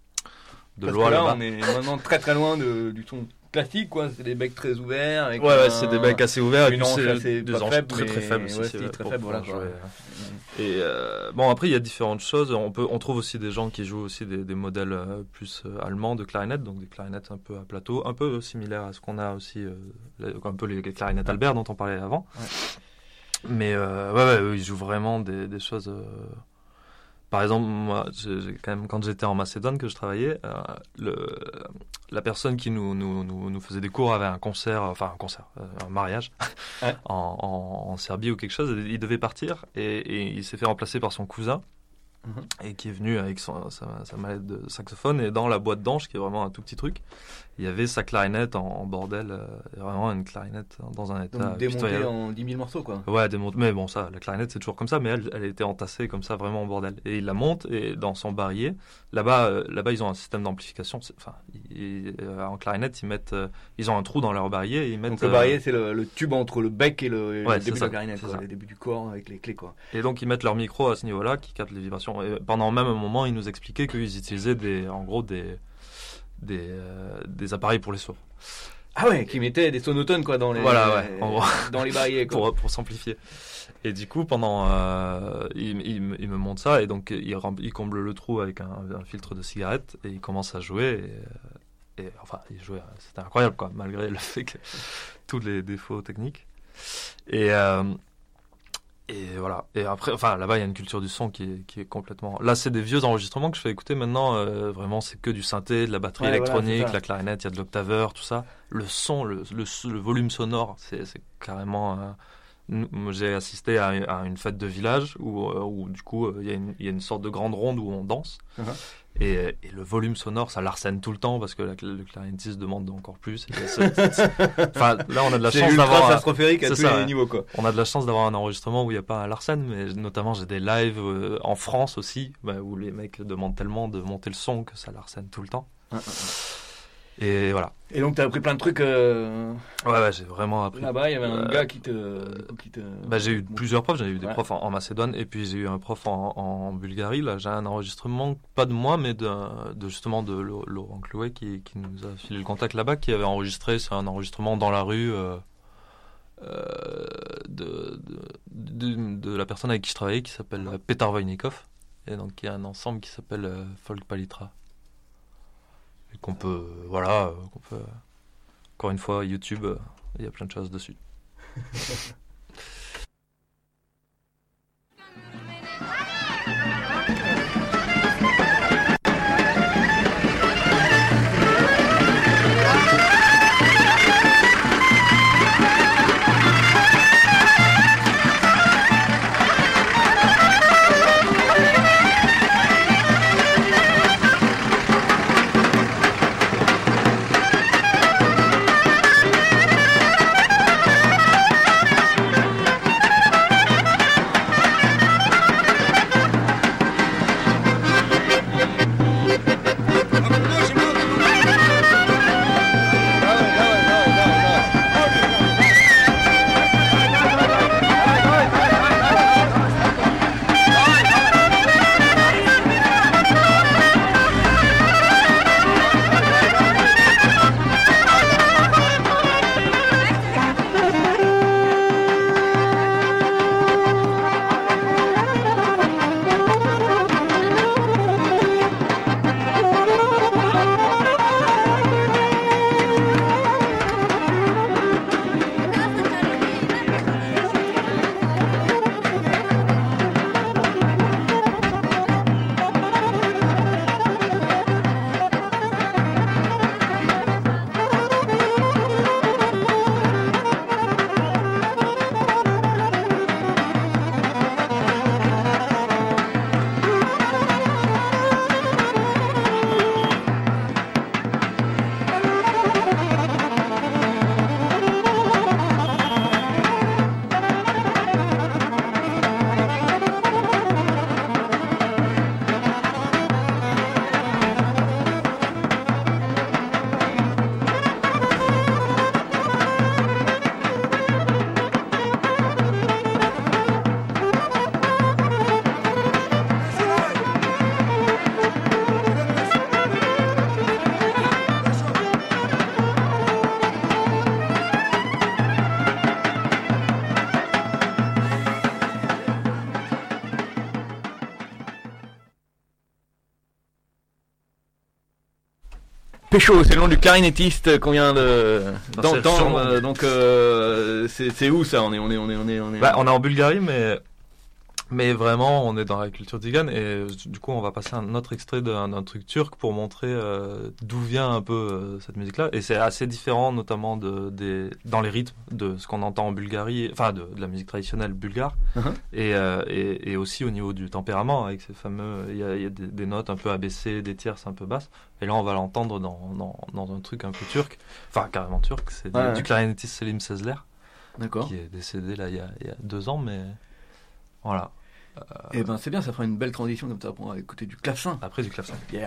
de Parce loi que là, là-bas. on est maintenant très très loin de, du son classique, quoi. C'est des becs très ouverts. Avec Ouais, ouais, un- c'est des becs assez ouverts et une puis hanche c'est assez des pas hanches faible, très très mais- faibles aussi. ouais, c'est style très pour faible, voilà, pouvoir quoi. jouer. Et euh, bon, après il y a différentes choses. On peut, on trouve aussi des gens qui jouent aussi des, des modèles euh, plus euh, allemands de clarinettes, donc des clarinettes un peu à plateau, un peu similaires à ce qu'on a aussi, euh, les- un peu les, les clarinettes Albert dont on parlait avant. Ouais. Mais euh, ouais, ouais, eux, ils jouent vraiment des, des choses. euh, Par exemple, moi, j'ai, j'ai quand même, quand j'étais en Macédoine que je travaillais, euh, le, la personne qui nous, nous, nous, nous faisait des cours avait un concert, enfin un concert, euh, un mariage Ouais. en, en, en Serbie ou quelque chose. Il devait partir et, et il s'est fait remplacer par son cousin. Mhm. Et qui est venu avec son, sa, sa mallette de saxophone, et dans la boîte d'ange, qui est vraiment un tout petit truc, il y avait sa clarinette en, en bordel, euh, vraiment une clarinette dans un état Donc démonté pitoyable. en dix mille morceaux, quoi. Ouais, démonte. Mais bon, ça, la clarinette, c'est toujours comme ça, mais elle, elle était entassée comme ça, vraiment en bordel. Et il la monte, et dans son barillet, là-bas, euh, là-bas ils ont un système d'amplification. C'est- Enfin, ils- euh, en clarinette, ils mettent, euh, ils ont un trou dans leur barillet, et ils mettent. Donc le euh, barillet, c'est le, le tube entre le bec et le, et Ouais, le c'est début ça, de la clarinette, c'est quoi, ça. le début du corps avec les clés, quoi. Et donc ils mettent leur micro à ce niveau-là, qui capte les vibrations. Et pendant même un moment, ils nous expliquaient qu'ils utilisaient des, en gros des, des, euh, des appareils pour les sourds. Ah ouais, qui mettait des sonotones, quoi, dans les, Voilà, ouais, en gros. dans les barillet, quoi. pour, pour simplifier. Et du coup, pendant, euh, il, il, me- il me montre ça, et donc il, rem- il comble le trou avec un, un filtre de cigarette, et il commence à jouer. Et, et enfin, il jouait, c'était incroyable, quoi, malgré le fait que tous les défauts techniques. Et euh, et voilà. Et après, enfin, là-bas, il y a une culture du son qui est, qui est complètement. Là, c'est des vieux enregistrements que je fais écouter maintenant. euh, vraiment, c'est que du synthé, de la batterie Ouais, voilà, électronique, c'est ça. la clarinette, il y a de l'octaveur, tout ça. Le son, le, le, le volume sonore, c'est, c'est carrément. euh, nous- J'ai assisté à, à une fête de village où, euh, où du coup, euh, il y, a une- il y a une sorte de grande ronde où on danse. Uh-huh. Et, et le volume sonore, ça l'arsène tout le temps parce que la- le clarinettiste demande encore plus. Et c'est- c'est- c'est- Enfin, là, on a de la C'est chance ultra d'avoir. un- stratosphérique à c'est tous ça, les ouais. niveaux, quoi. On a de la chance d'avoir un enregistrement où il n'y a pas un Larsen, mais notamment j'ai des lives euh, en France aussi, bah, où les mecs demandent tellement de monter le son que ça Larsen tout le temps. Ah, ah, ah. Et voilà. Et donc t'as appris plein de trucs euh, Ouais, ouais, j'ai vraiment appris. là-bas, il y avait un Euh, gars qui te... du coup, qui te... Bah, j'ai eu plusieurs profs, j'ai eu des Ouais. profs en, en Macédoine, et puis j'ai eu un prof en, en Bulgarie. Là, j'ai un enregistrement, pas de moi, mais de, de justement de Lo- Laurent Clouet qui, qui nous a filé le contact là-bas, qui avait enregistré. C'est un enregistrement dans la rue euh, euh, de, de, de, de la personne avec qui je travaillais, qui s'appelle Petar Vojnikov, et donc il y a un ensemble qui s'appelle euh, Folk Palitra. Et qu'on peut, voilà, euh, qu'on peut. Encore une fois, YouTube, euh, il y a plein de choses dessus. Pécho, c'est le nom du clarinettiste qu'on vient de Bah, c'est d'entendre. le surnom. euh, Donc euh, c'est c'est où ça? On est on est on est on est on est. Bah, on est en Bulgarie, mais mais vraiment, on est dans la culture tzigane et euh, du coup, on va passer un autre extrait d'un, d'un truc turc pour montrer euh, d'où vient un peu euh, cette musique-là. Et c'est assez différent, notamment de des dans les rythmes de ce qu'on entend en Bulgarie, enfin de, de la musique traditionnelle bulgare, Uh-huh. et, euh, et et aussi au niveau du tempérament avec ces fameux, il y a, il y a des, des notes un peu abaissées, des tierces un peu basses. Et là, on va l'entendre dans dans dans un truc un peu turc, enfin carrément turc. C'est du, Ouais, ouais. du clarinettiste Selim Sezler D'accord. qui est décédé là il y a, il y a deux ans, mais voilà. Eh ben c'est bien, ça fera une belle transition comme ça pour écouter du clavecin. Après du clavecin. Yeah.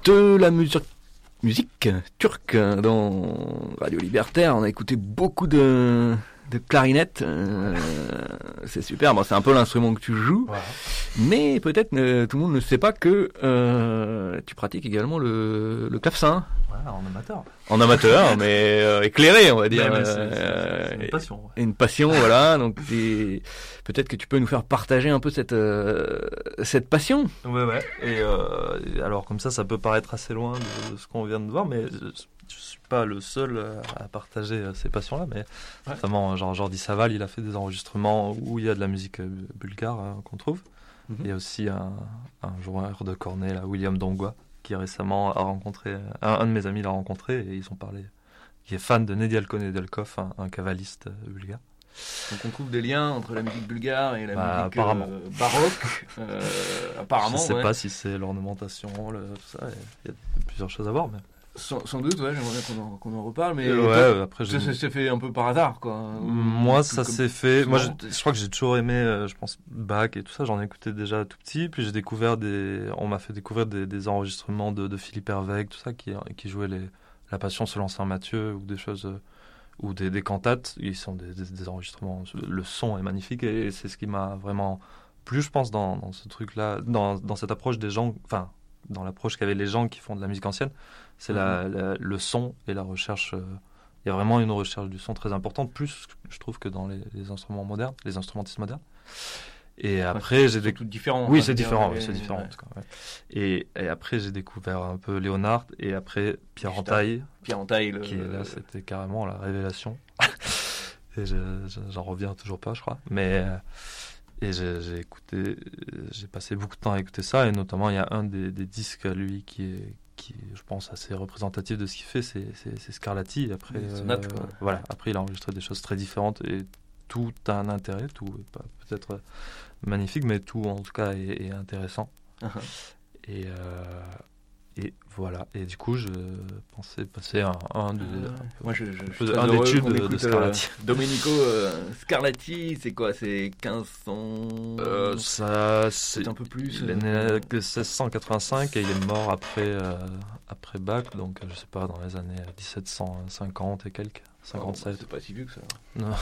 de la musique, musique turque dans Radio Libertaire. On a écouté beaucoup de, de clarinette. Euh, c'est super. Bon, c'est un peu l'instrument que tu joues. Ouais. Mais peut-être euh, tout le monde ne sait pas que euh, tu pratiques également le, le clavecin. Ouais, en amateur. En amateur, mais euh, éclairé, on va dire. Mais, mais c'est, Euh, c'est, c'est une passion. Ouais. Une passion, voilà. Donc t'es- peut-être que tu peux nous faire partager un peu cette euh, cette passion. Ouais, ouais. Et, euh, et alors, comme ça, ça peut paraître assez loin de, de ce qu'on vient de voir, mais je, je suis pas le seul à partager euh, ces passions-là. Mais Ouais. notamment, genre Jordi Saval, il a fait des enregistrements où il y a de la musique euh, bulgare hein, qu'on trouve. Mhm. Il y a aussi un, un joueur de cornet, là, William Dongwa, qui récemment a rencontré, un, un de mes amis l'a rencontré et ils ont parlé, qui est fan de Nedialko Nedelkov, un, un cavaliste euh, bulgare. Donc on trouve des liens entre la musique bulgare et la Bah, musique apparemment. euh, baroque. Euh, apparemment, Je sais ouais. pas si c'est l'ornementation, le, tout ça, il y a plusieurs choses à voir, mais... Sans, sans doute, ouais, j'aimerais bien qu'on en, qu'on en reparle, mais ouais, toi, après ça, j'ai... ça s'est fait un peu par hasard, quoi. Moi, Ou- ça comme- s'est fait. Moi, je, souvent. je crois que j'ai toujours aimé, euh, je pense, Bach et tout ça. J'en ai écouté déjà tout petit. Puis j'ai découvert des. On m'a fait découvrir des, des enregistrements de, de Philippe Hervègue, tout ça, qui, qui jouait les, la Passion selon saint Matthieu ou des choses. euh, ou des, des cantates. Ils sont des, des, des enregistrements. Le son est magnifique et c'est ce qui m'a vraiment plu, je pense, dans, dans ce truc-là, dans, dans cette approche des gens. Enfin, dans l'approche qu'avaient les gens qui font de la musique ancienne. C'est la, la- le son et la recherche. euh, Il y a vraiment une recherche du son très importante, plus je trouve que dans les, les instruments modernes, les instrumentistes modernes. Et après, j'ai C'est des... tout différent. Oui, enfin, c'est je veux dire, différent, mais- oui, c'est différent. ouais. en tout cas, ouais. Et, et après, j'ai découvert un peu Léonard et après Pierre Putain. Entaille, Pierre Entaille, le- qui est là, c'était carrément la révélation. Et je- je- j'en reviens toujours pas, je crois. Mais euh, et j'ai j'ai écouté, j'ai passé beaucoup de temps à écouter ça, et notamment il y a un des, des disques à lui qui est, qui est, je pense, assez représentatif de ce qu'il fait, c'est c'est- c'est Scarlatti. Et après, Les sonates, quoi. voilà, après il a enregistré des choses très différentes et tout a un intérêt, tout est pas peut-être magnifique, mais tout en tout cas est, est intéressant. Uh-huh. Et, euh, et voilà. Et du coup, je pensais passer un, un de, Euh, Moi, je, je, je suis peu- très un des heureux tubes qu'on de- de écoute, Scarlatti. euh, Domenico euh, Scarlatti, c'est quoi? C'est quinze cents... Euh, ça, c'est c'est un peu plus. il est euh, né que seize cent quatre-vingt-cinq et il est mort après, euh, après Bach, donc je sais pas, dans les années dix-sept cent cinquante et quelques, oh, bah, cinquante-sept. c'est pas si vieux que ça. Non.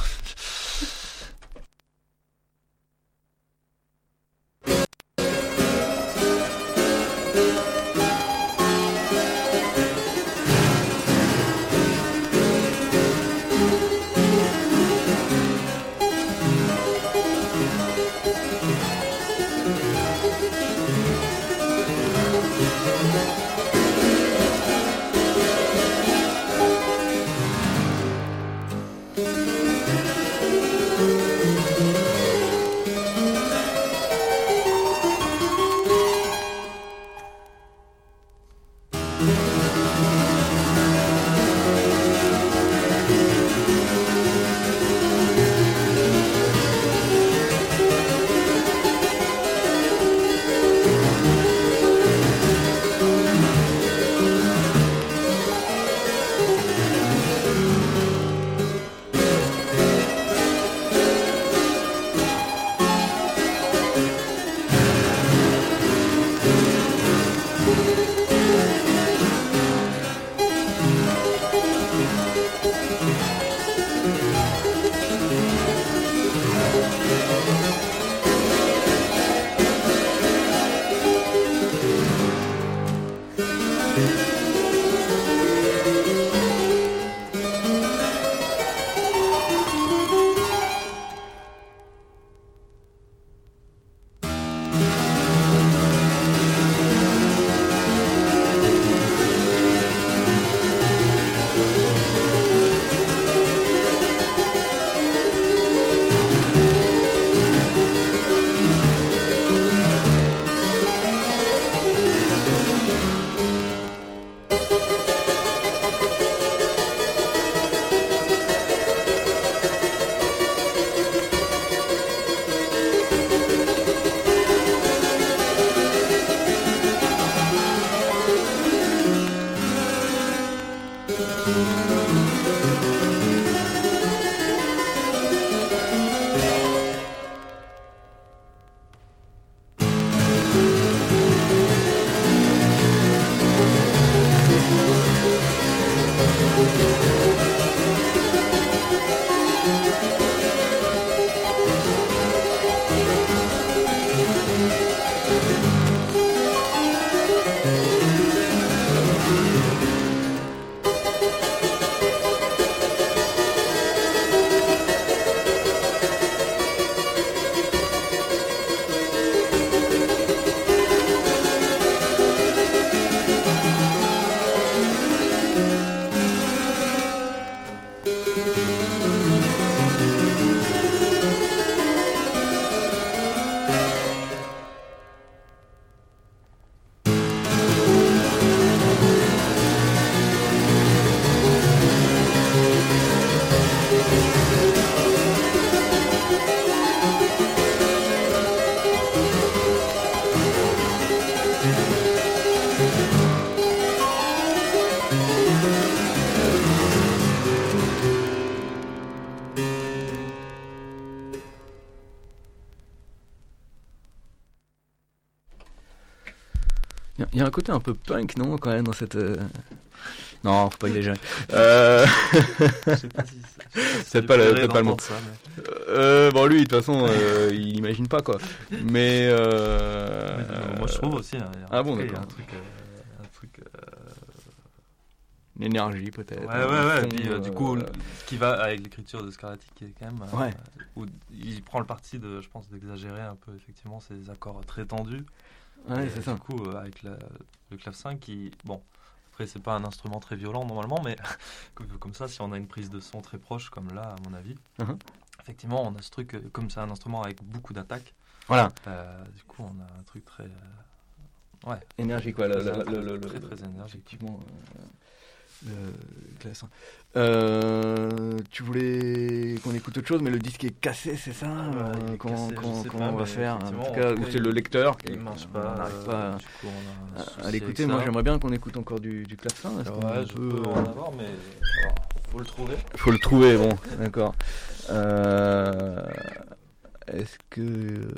Il y a un côté un peu punk, non, quand même, dans cette... Euh... Non, faut pas exagérer. Euh... Je sais pas si c'est... C'est pas le, c'est pas le mot. Ça, mais... euh, bon, lui, de toute façon, euh, il imagine pas, quoi. Mais... Euh... mais euh, moi, je trouve aussi... Hein, il y a ah bon, truc, d'accord. Un truc... Euh, un truc euh... Une énergie, peut-être. Ouais, ouais, ouais. Fond, Et puis, euh, euh... du coup, ce qui va avec l'écriture de Scarlatti, qui est quand même... Euh, ouais. Où il prend le parti, de, je pense, d'exagérer un peu, effectivement, ces accords très tendus. Ouais, et, c'est ça. Du coup, euh, avec la, le clavecin qui... Bon, après, c'est pas un instrument très violent, normalement, mais comme ça, si on a une prise de son très proche, comme là, à mon avis, uh-huh. effectivement, on a ce truc, comme c'est un instrument avec beaucoup d'attaques. Voilà. Euh, du coup, on a un truc très... Euh, ouais. Énergique, quoi. Le, très, le, le, le, très, très énergique. Effectivement. Euh... Le clavecin. Euh, tu voulais qu'on écoute autre chose, mais le disque est cassé, c'est ça ah bah, euh, Comment, cassé, comment, comment pas, on va faire en tout cas, ou c'est le lecteur qui ne marche pas. On n'arrive pas coup, on à, à l'écouter. Moi, j'aimerais bien qu'on écoute encore du, du clavecin. Ouais, je peut, peux euh... en avoir, mais alors, faut le trouver. Faut le trouver, bon, d'accord. Euh... Est-ce que... Euh...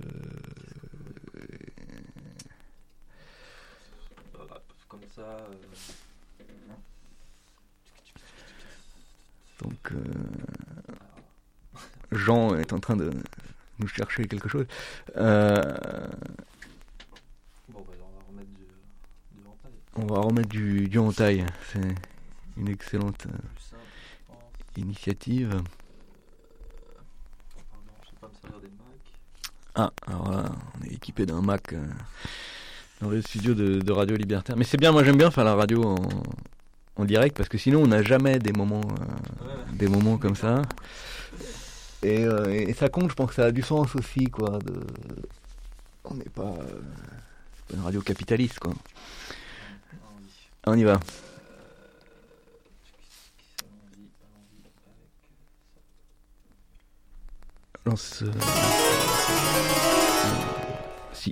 Comme ça... Euh... Donc, euh, Jean est en train de nous chercher quelque chose. Euh, bon, bah, on va remettre du, du entaille. On va remettre du, du entaille. C'est une excellente euh, simple, initiative. Pardon, je sais pas me servir des Mac. Ah, alors là, on est équipé d'un Mac euh, dans le studio de, de Radio Libertaire. Mais c'est bien, moi j'aime bien faire la radio en... en direct parce que sinon on n'a jamais des moments euh, ouais. des moments comme ça et, euh, et ça compte, je pense que ça a du sens aussi quoi de... on n'est pas euh, une radio capitaliste quoi. On y va. Lance euh... si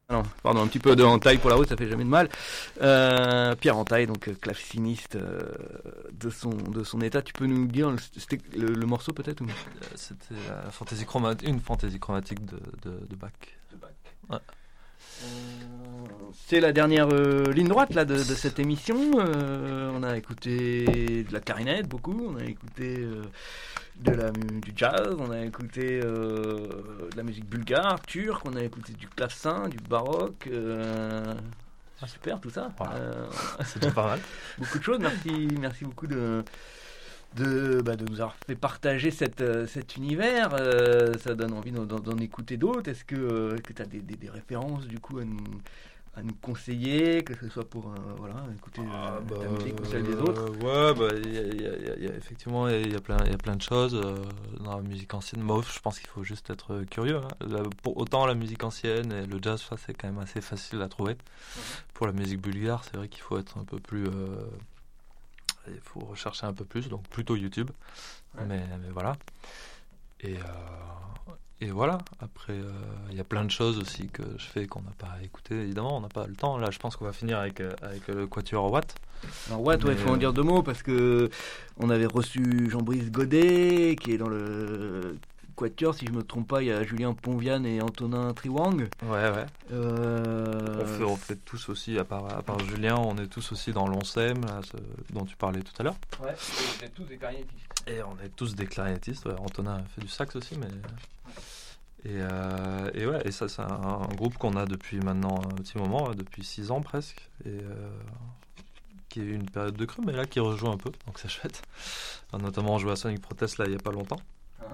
Non, pardon, un petit peu de entaille pour la route, ça fait jamais de mal. Euh, Pierre Entaille, donc euh, claveciniste euh, de son de son état. Tu peux nous dire le, c'était le, le morceau peut-être ou... Euh, C'était la fantaisie chromatique, une fantaisie chromatique de, de, de Bach. De Bach. Ouais. Euh, c'est la dernière euh, ligne droite là de, de cette émission. Euh, on a écouté de la clarinette beaucoup, on a écouté euh, de la du jazz, on a écouté euh, de la musique bulgare, turque, on a écouté du clavecin, du baroque. Euh, ah, super tout ça. Voilà. Euh, C'est déjà pas mal. beaucoup de choses. Merci, merci beaucoup de de, bah, de nous avoir fait partager cette, euh, cet univers. Euh, ça donne envie d'en, d'en écouter d'autres. Est-ce que, euh, que tu as des, des, des références du coup à nous, à nous conseiller, que ce soit pour euh, voilà, écouter Ah, euh, bah, ta musique ou celle des autres? Ouais, bah, il y a, il y a- il y a- il y a- effectivement, il y a plein, il y a plein de choses euh, dans la musique ancienne. Moi, je pense qu'il faut juste être curieux. Hein. La- pour autant, la musique ancienne et le jazz, ça, c'est quand même assez facile à trouver. Pour la musique bulgare, c'est vrai qu'il faut être un peu plus. euh, il faut rechercher un peu plus, donc plutôt YouTube. Ouais. Mais, mais voilà. Et, euh, et voilà. Après, euh, il y a plein de choses aussi que je fais qu'on n'a pas écouté. Évidemment, on n'a pas le temps. Là, je pense qu'on va finir avec, euh, avec le Quatuor Watt. Alors Watt, ouais, il Mais, faut en euh, dire deux mots parce que on avait reçu Jean-Brice Godet qui est dans le Quatuor, si je me trompe pas, il y a Julien Ponviane et Antonin Triwang. Ouais, ouais. Euh, On fait, on fait tous aussi, à part, à part Julien, on est tous aussi dans l'Onsem, là, ce- dont tu parlais tout à l'heure. Ouais, vous êtes tous des clarinettistes. Et on est tous des clarinettistes. Ouais. Antonin fait du sax aussi, mais. Et, euh, et ouais, et ça, c'est un, un groupe qu'on a depuis maintenant un petit moment, là, depuis six ans presque. Et. Euh, qui est une période de creux, mais là qui rejoue un peu, donc c'est chouette. Alors, notamment, on jouait à Sonic Protest là il n'y a pas longtemps. Ah.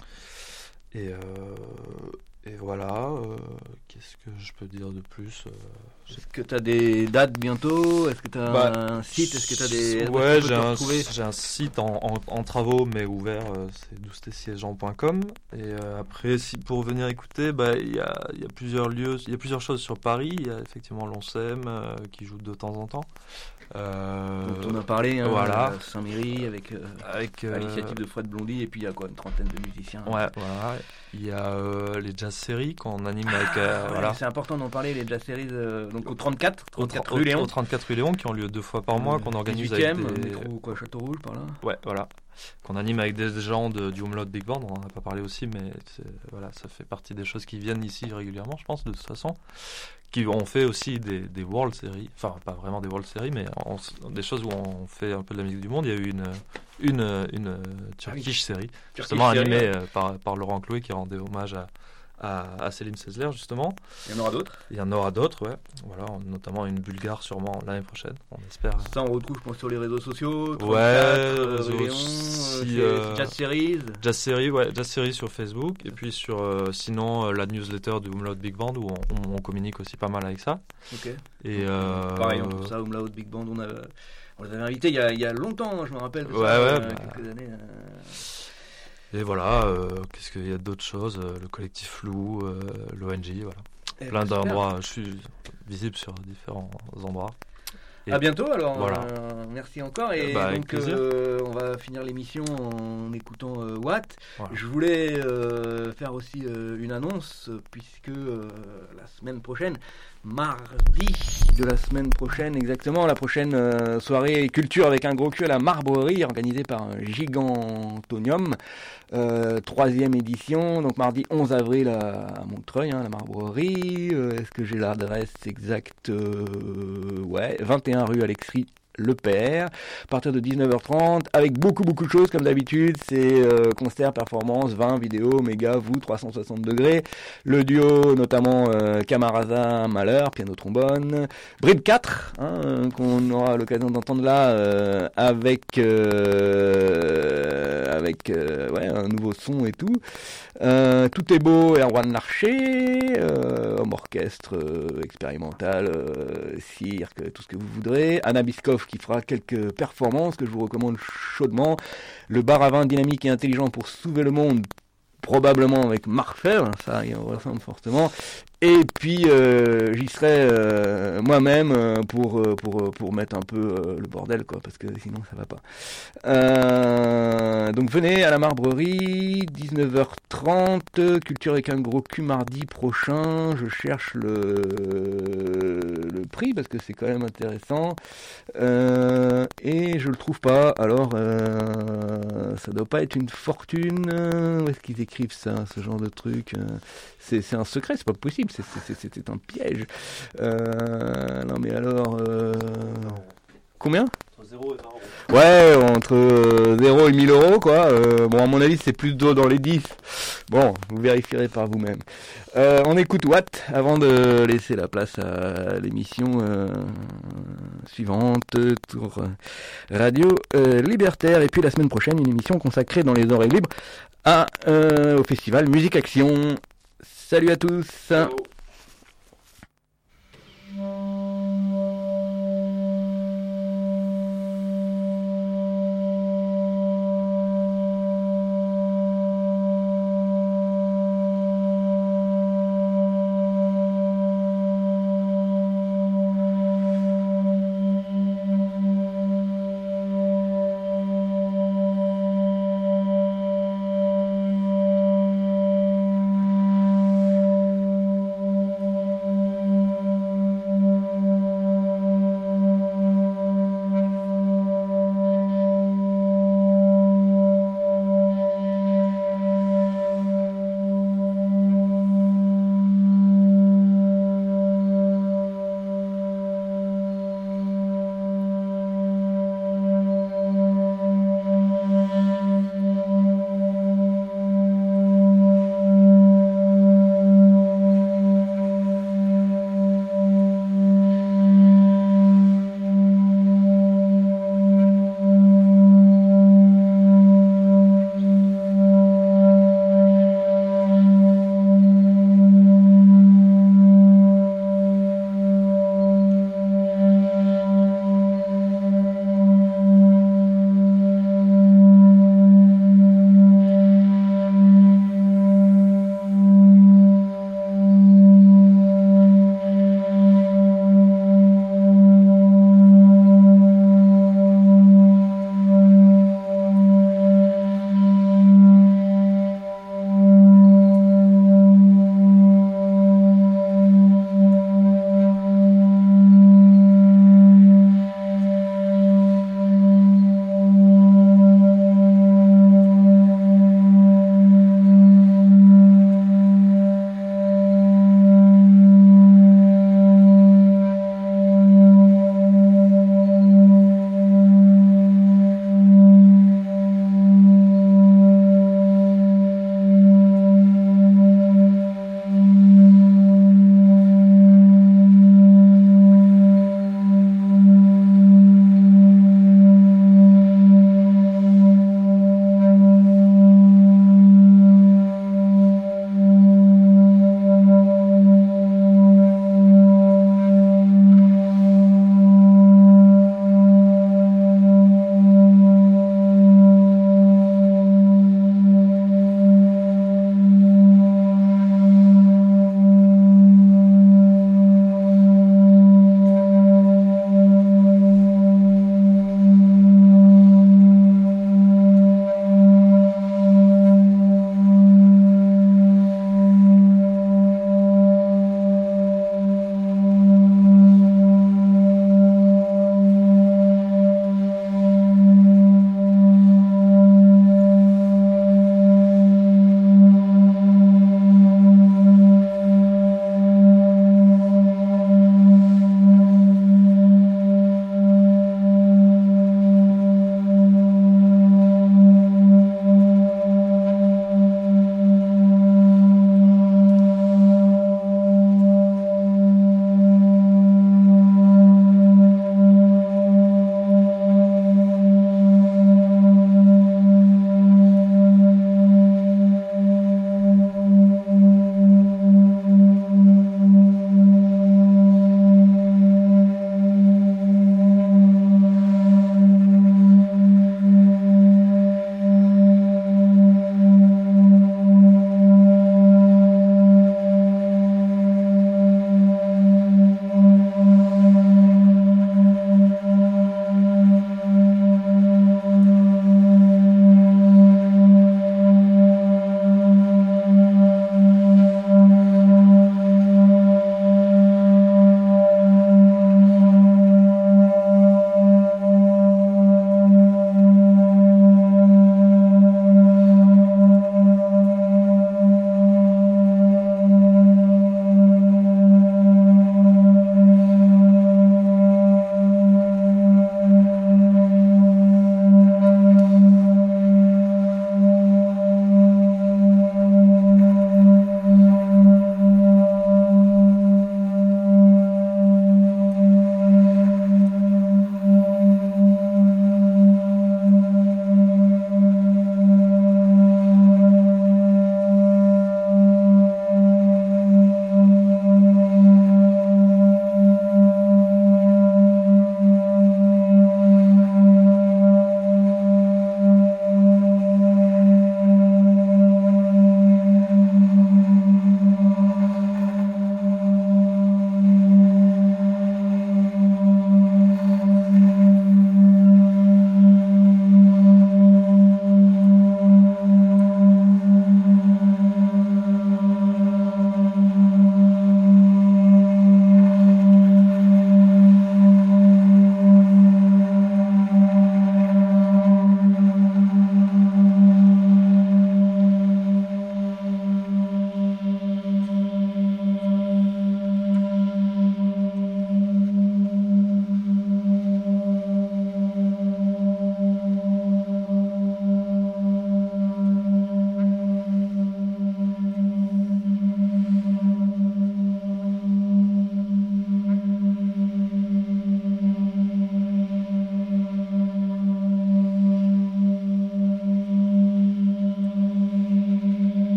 Et, euh, et voilà, euh, qu'est-ce que je peux dire de plus euh, Est-ce que tu as des dates bientôt? Est-ce que tu as Bah, un site? Est-ce que tu as des... Ouais, est-ce qu'on peut j'ai te un, retrouver j'ai un site en, en, en travaux mais ouvert, euh, c'est doustessiégeant point com. Et euh, après, si, pour venir écouter, bah, il y, a, il y a plusieurs lieux, il y a plusieurs choses sur Paris. Il y a effectivement l'Onsem euh, qui joue de temps en temps. Euh, dont on a parlé, hein, voilà. à Saint-Méry avec euh, avec à euh, l'initiative de Fred Blondy, et puis il y a quoi, une trentaine de musiciens. Ouais, voilà. Il y a euh, les jazz séries qu'on anime avec. euh, Ah, ouais, voilà. c'est important d'en parler, les jazz series, euh, donc au trente-quatre, Au, trente-quatre au- rue Léon. au trente-quatre rue Léon, qui ont lieu deux fois par mois, qu'on organise avec dix-huitième, des... métro quoi, Château Rouge par là. Ouais, voilà. Qu'on anime avec des gens de, du Umlaut Big Band, on en a pas parlé aussi, mais c'est- voilà, ça fait partie des choses qui viennent ici régulièrement, je pense, de toute façon. Qui ont fait aussi des, des World Series, enfin pas vraiment des World Series, mais on- des choses où on fait un peu de la musique du monde. Il y a eu une, une, une, euh, Turkish série, justement Turkish animée série, euh, par, par Laurent Chloé, qui rendait hommage à, à, à Céline Sezler, justement. Il y en aura d'autres. Il y en aura d'autres, ouais. Voilà, notamment une bulgare sûrement l'année prochaine, on espère. Ça, on retrouve, je pense, sur les réseaux sociaux. trente-quatre, Ouais, euh, réseaux rue Léon, si, euh, c'est- euh, c'est Jazz Series. Jazz Series, ouais, Jazz Series sur Facebook, et puis sur euh, sinon euh, la newsletter du Umlaut Big Band où on, on, on communique aussi pas mal avec ça. Ok. Et euh, Pareil, on trouve ça, Umlaut Big Band, on, a, on les avait invités il y a, il y a longtemps, je me rappelle. de Ouais, ça, ouais, euh, bah. quelques années. euh. Et voilà, euh, qu'est-ce qu'il y a d'autres choses, euh, le collectif Flou, euh, l'O N J, voilà. Eh, Plein super. d'endroits, je suis visible sur différents endroits. Et- À bientôt alors. Voilà. euh, merci encore. Et Bah, avec donc plaisir. euh, on va finir l'émission en écoutant euh, Watt. Voilà. Je voulais euh, faire aussi euh, une annonce euh, puisque euh, la semaine prochaine, mardi de la semaine prochaine exactement, la prochaine euh, soirée culture avec un gros cul à la Marbrerie organisée par un Gigantonium. Euh, troisième édition, donc mardi onze avril à, à Montreuil, hein, la Marbrerie. Euh, est-ce que j'ai l'adresse exacte? euh, Ouais, vingt et un rue Alexis Le Père, à partir de dix-neuf heures trente, avec beaucoup beaucoup de choses comme d'habitude. C'est euh, concert, performance, vin, vidéo, méga, vous, trois cent soixante degrés. Le duo, notamment euh, Camaraza, Malheur, piano trombone. Bride quatre, hein, euh, qu'on aura l'occasion d'entendre là, euh, avec, euh, avec euh, ouais, un nouveau son et tout. Euh, tout est beau, Erwan Larcher, euh, homme orchestre euh, expérimental, euh, cirque, tout ce que vous voudrez. Anna Biskov qui fera quelques performances que je vous recommande chaudement. Le bar à vin dynamique et intelligent pour sauver le monde, probablement avec Marc Fèvre, ça il ressemble fortement. Et puis euh, j'y serai euh, moi-même euh, pour pour pour mettre un peu euh, le bordel quoi, parce que sinon ça va pas. Euh, donc venez à la Marbrerie, dix-neuf heures trente, culture avec un gros cul mardi prochain. Je cherche le le prix parce que c'est quand même intéressant euh, et je le trouve pas. Alors euh, ça doit pas être une fortune. Où est-ce qu'ils écrivent ça, ce genre de truc? C'est c'est un secret, c'est pas possible. C'est, c'est, c'est, c'est un piège. Euh, non mais alors... Euh... Combien ? Entre zéro et vingt euros. Ouais, entre euh, zéro et mille euros, quoi. Euh, bon, à mon avis, c'est plus d'eau dans les dix. Bon, vous vérifierez par vous-même. Euh, on écoute Watt avant de laisser la place à l'émission euh, suivante, Tour Radio euh, Libertaire. Et puis la semaine prochaine, une émission consacrée dans les oreilles libres à, euh, au festival Musique Action. Salut à tous. Ciao.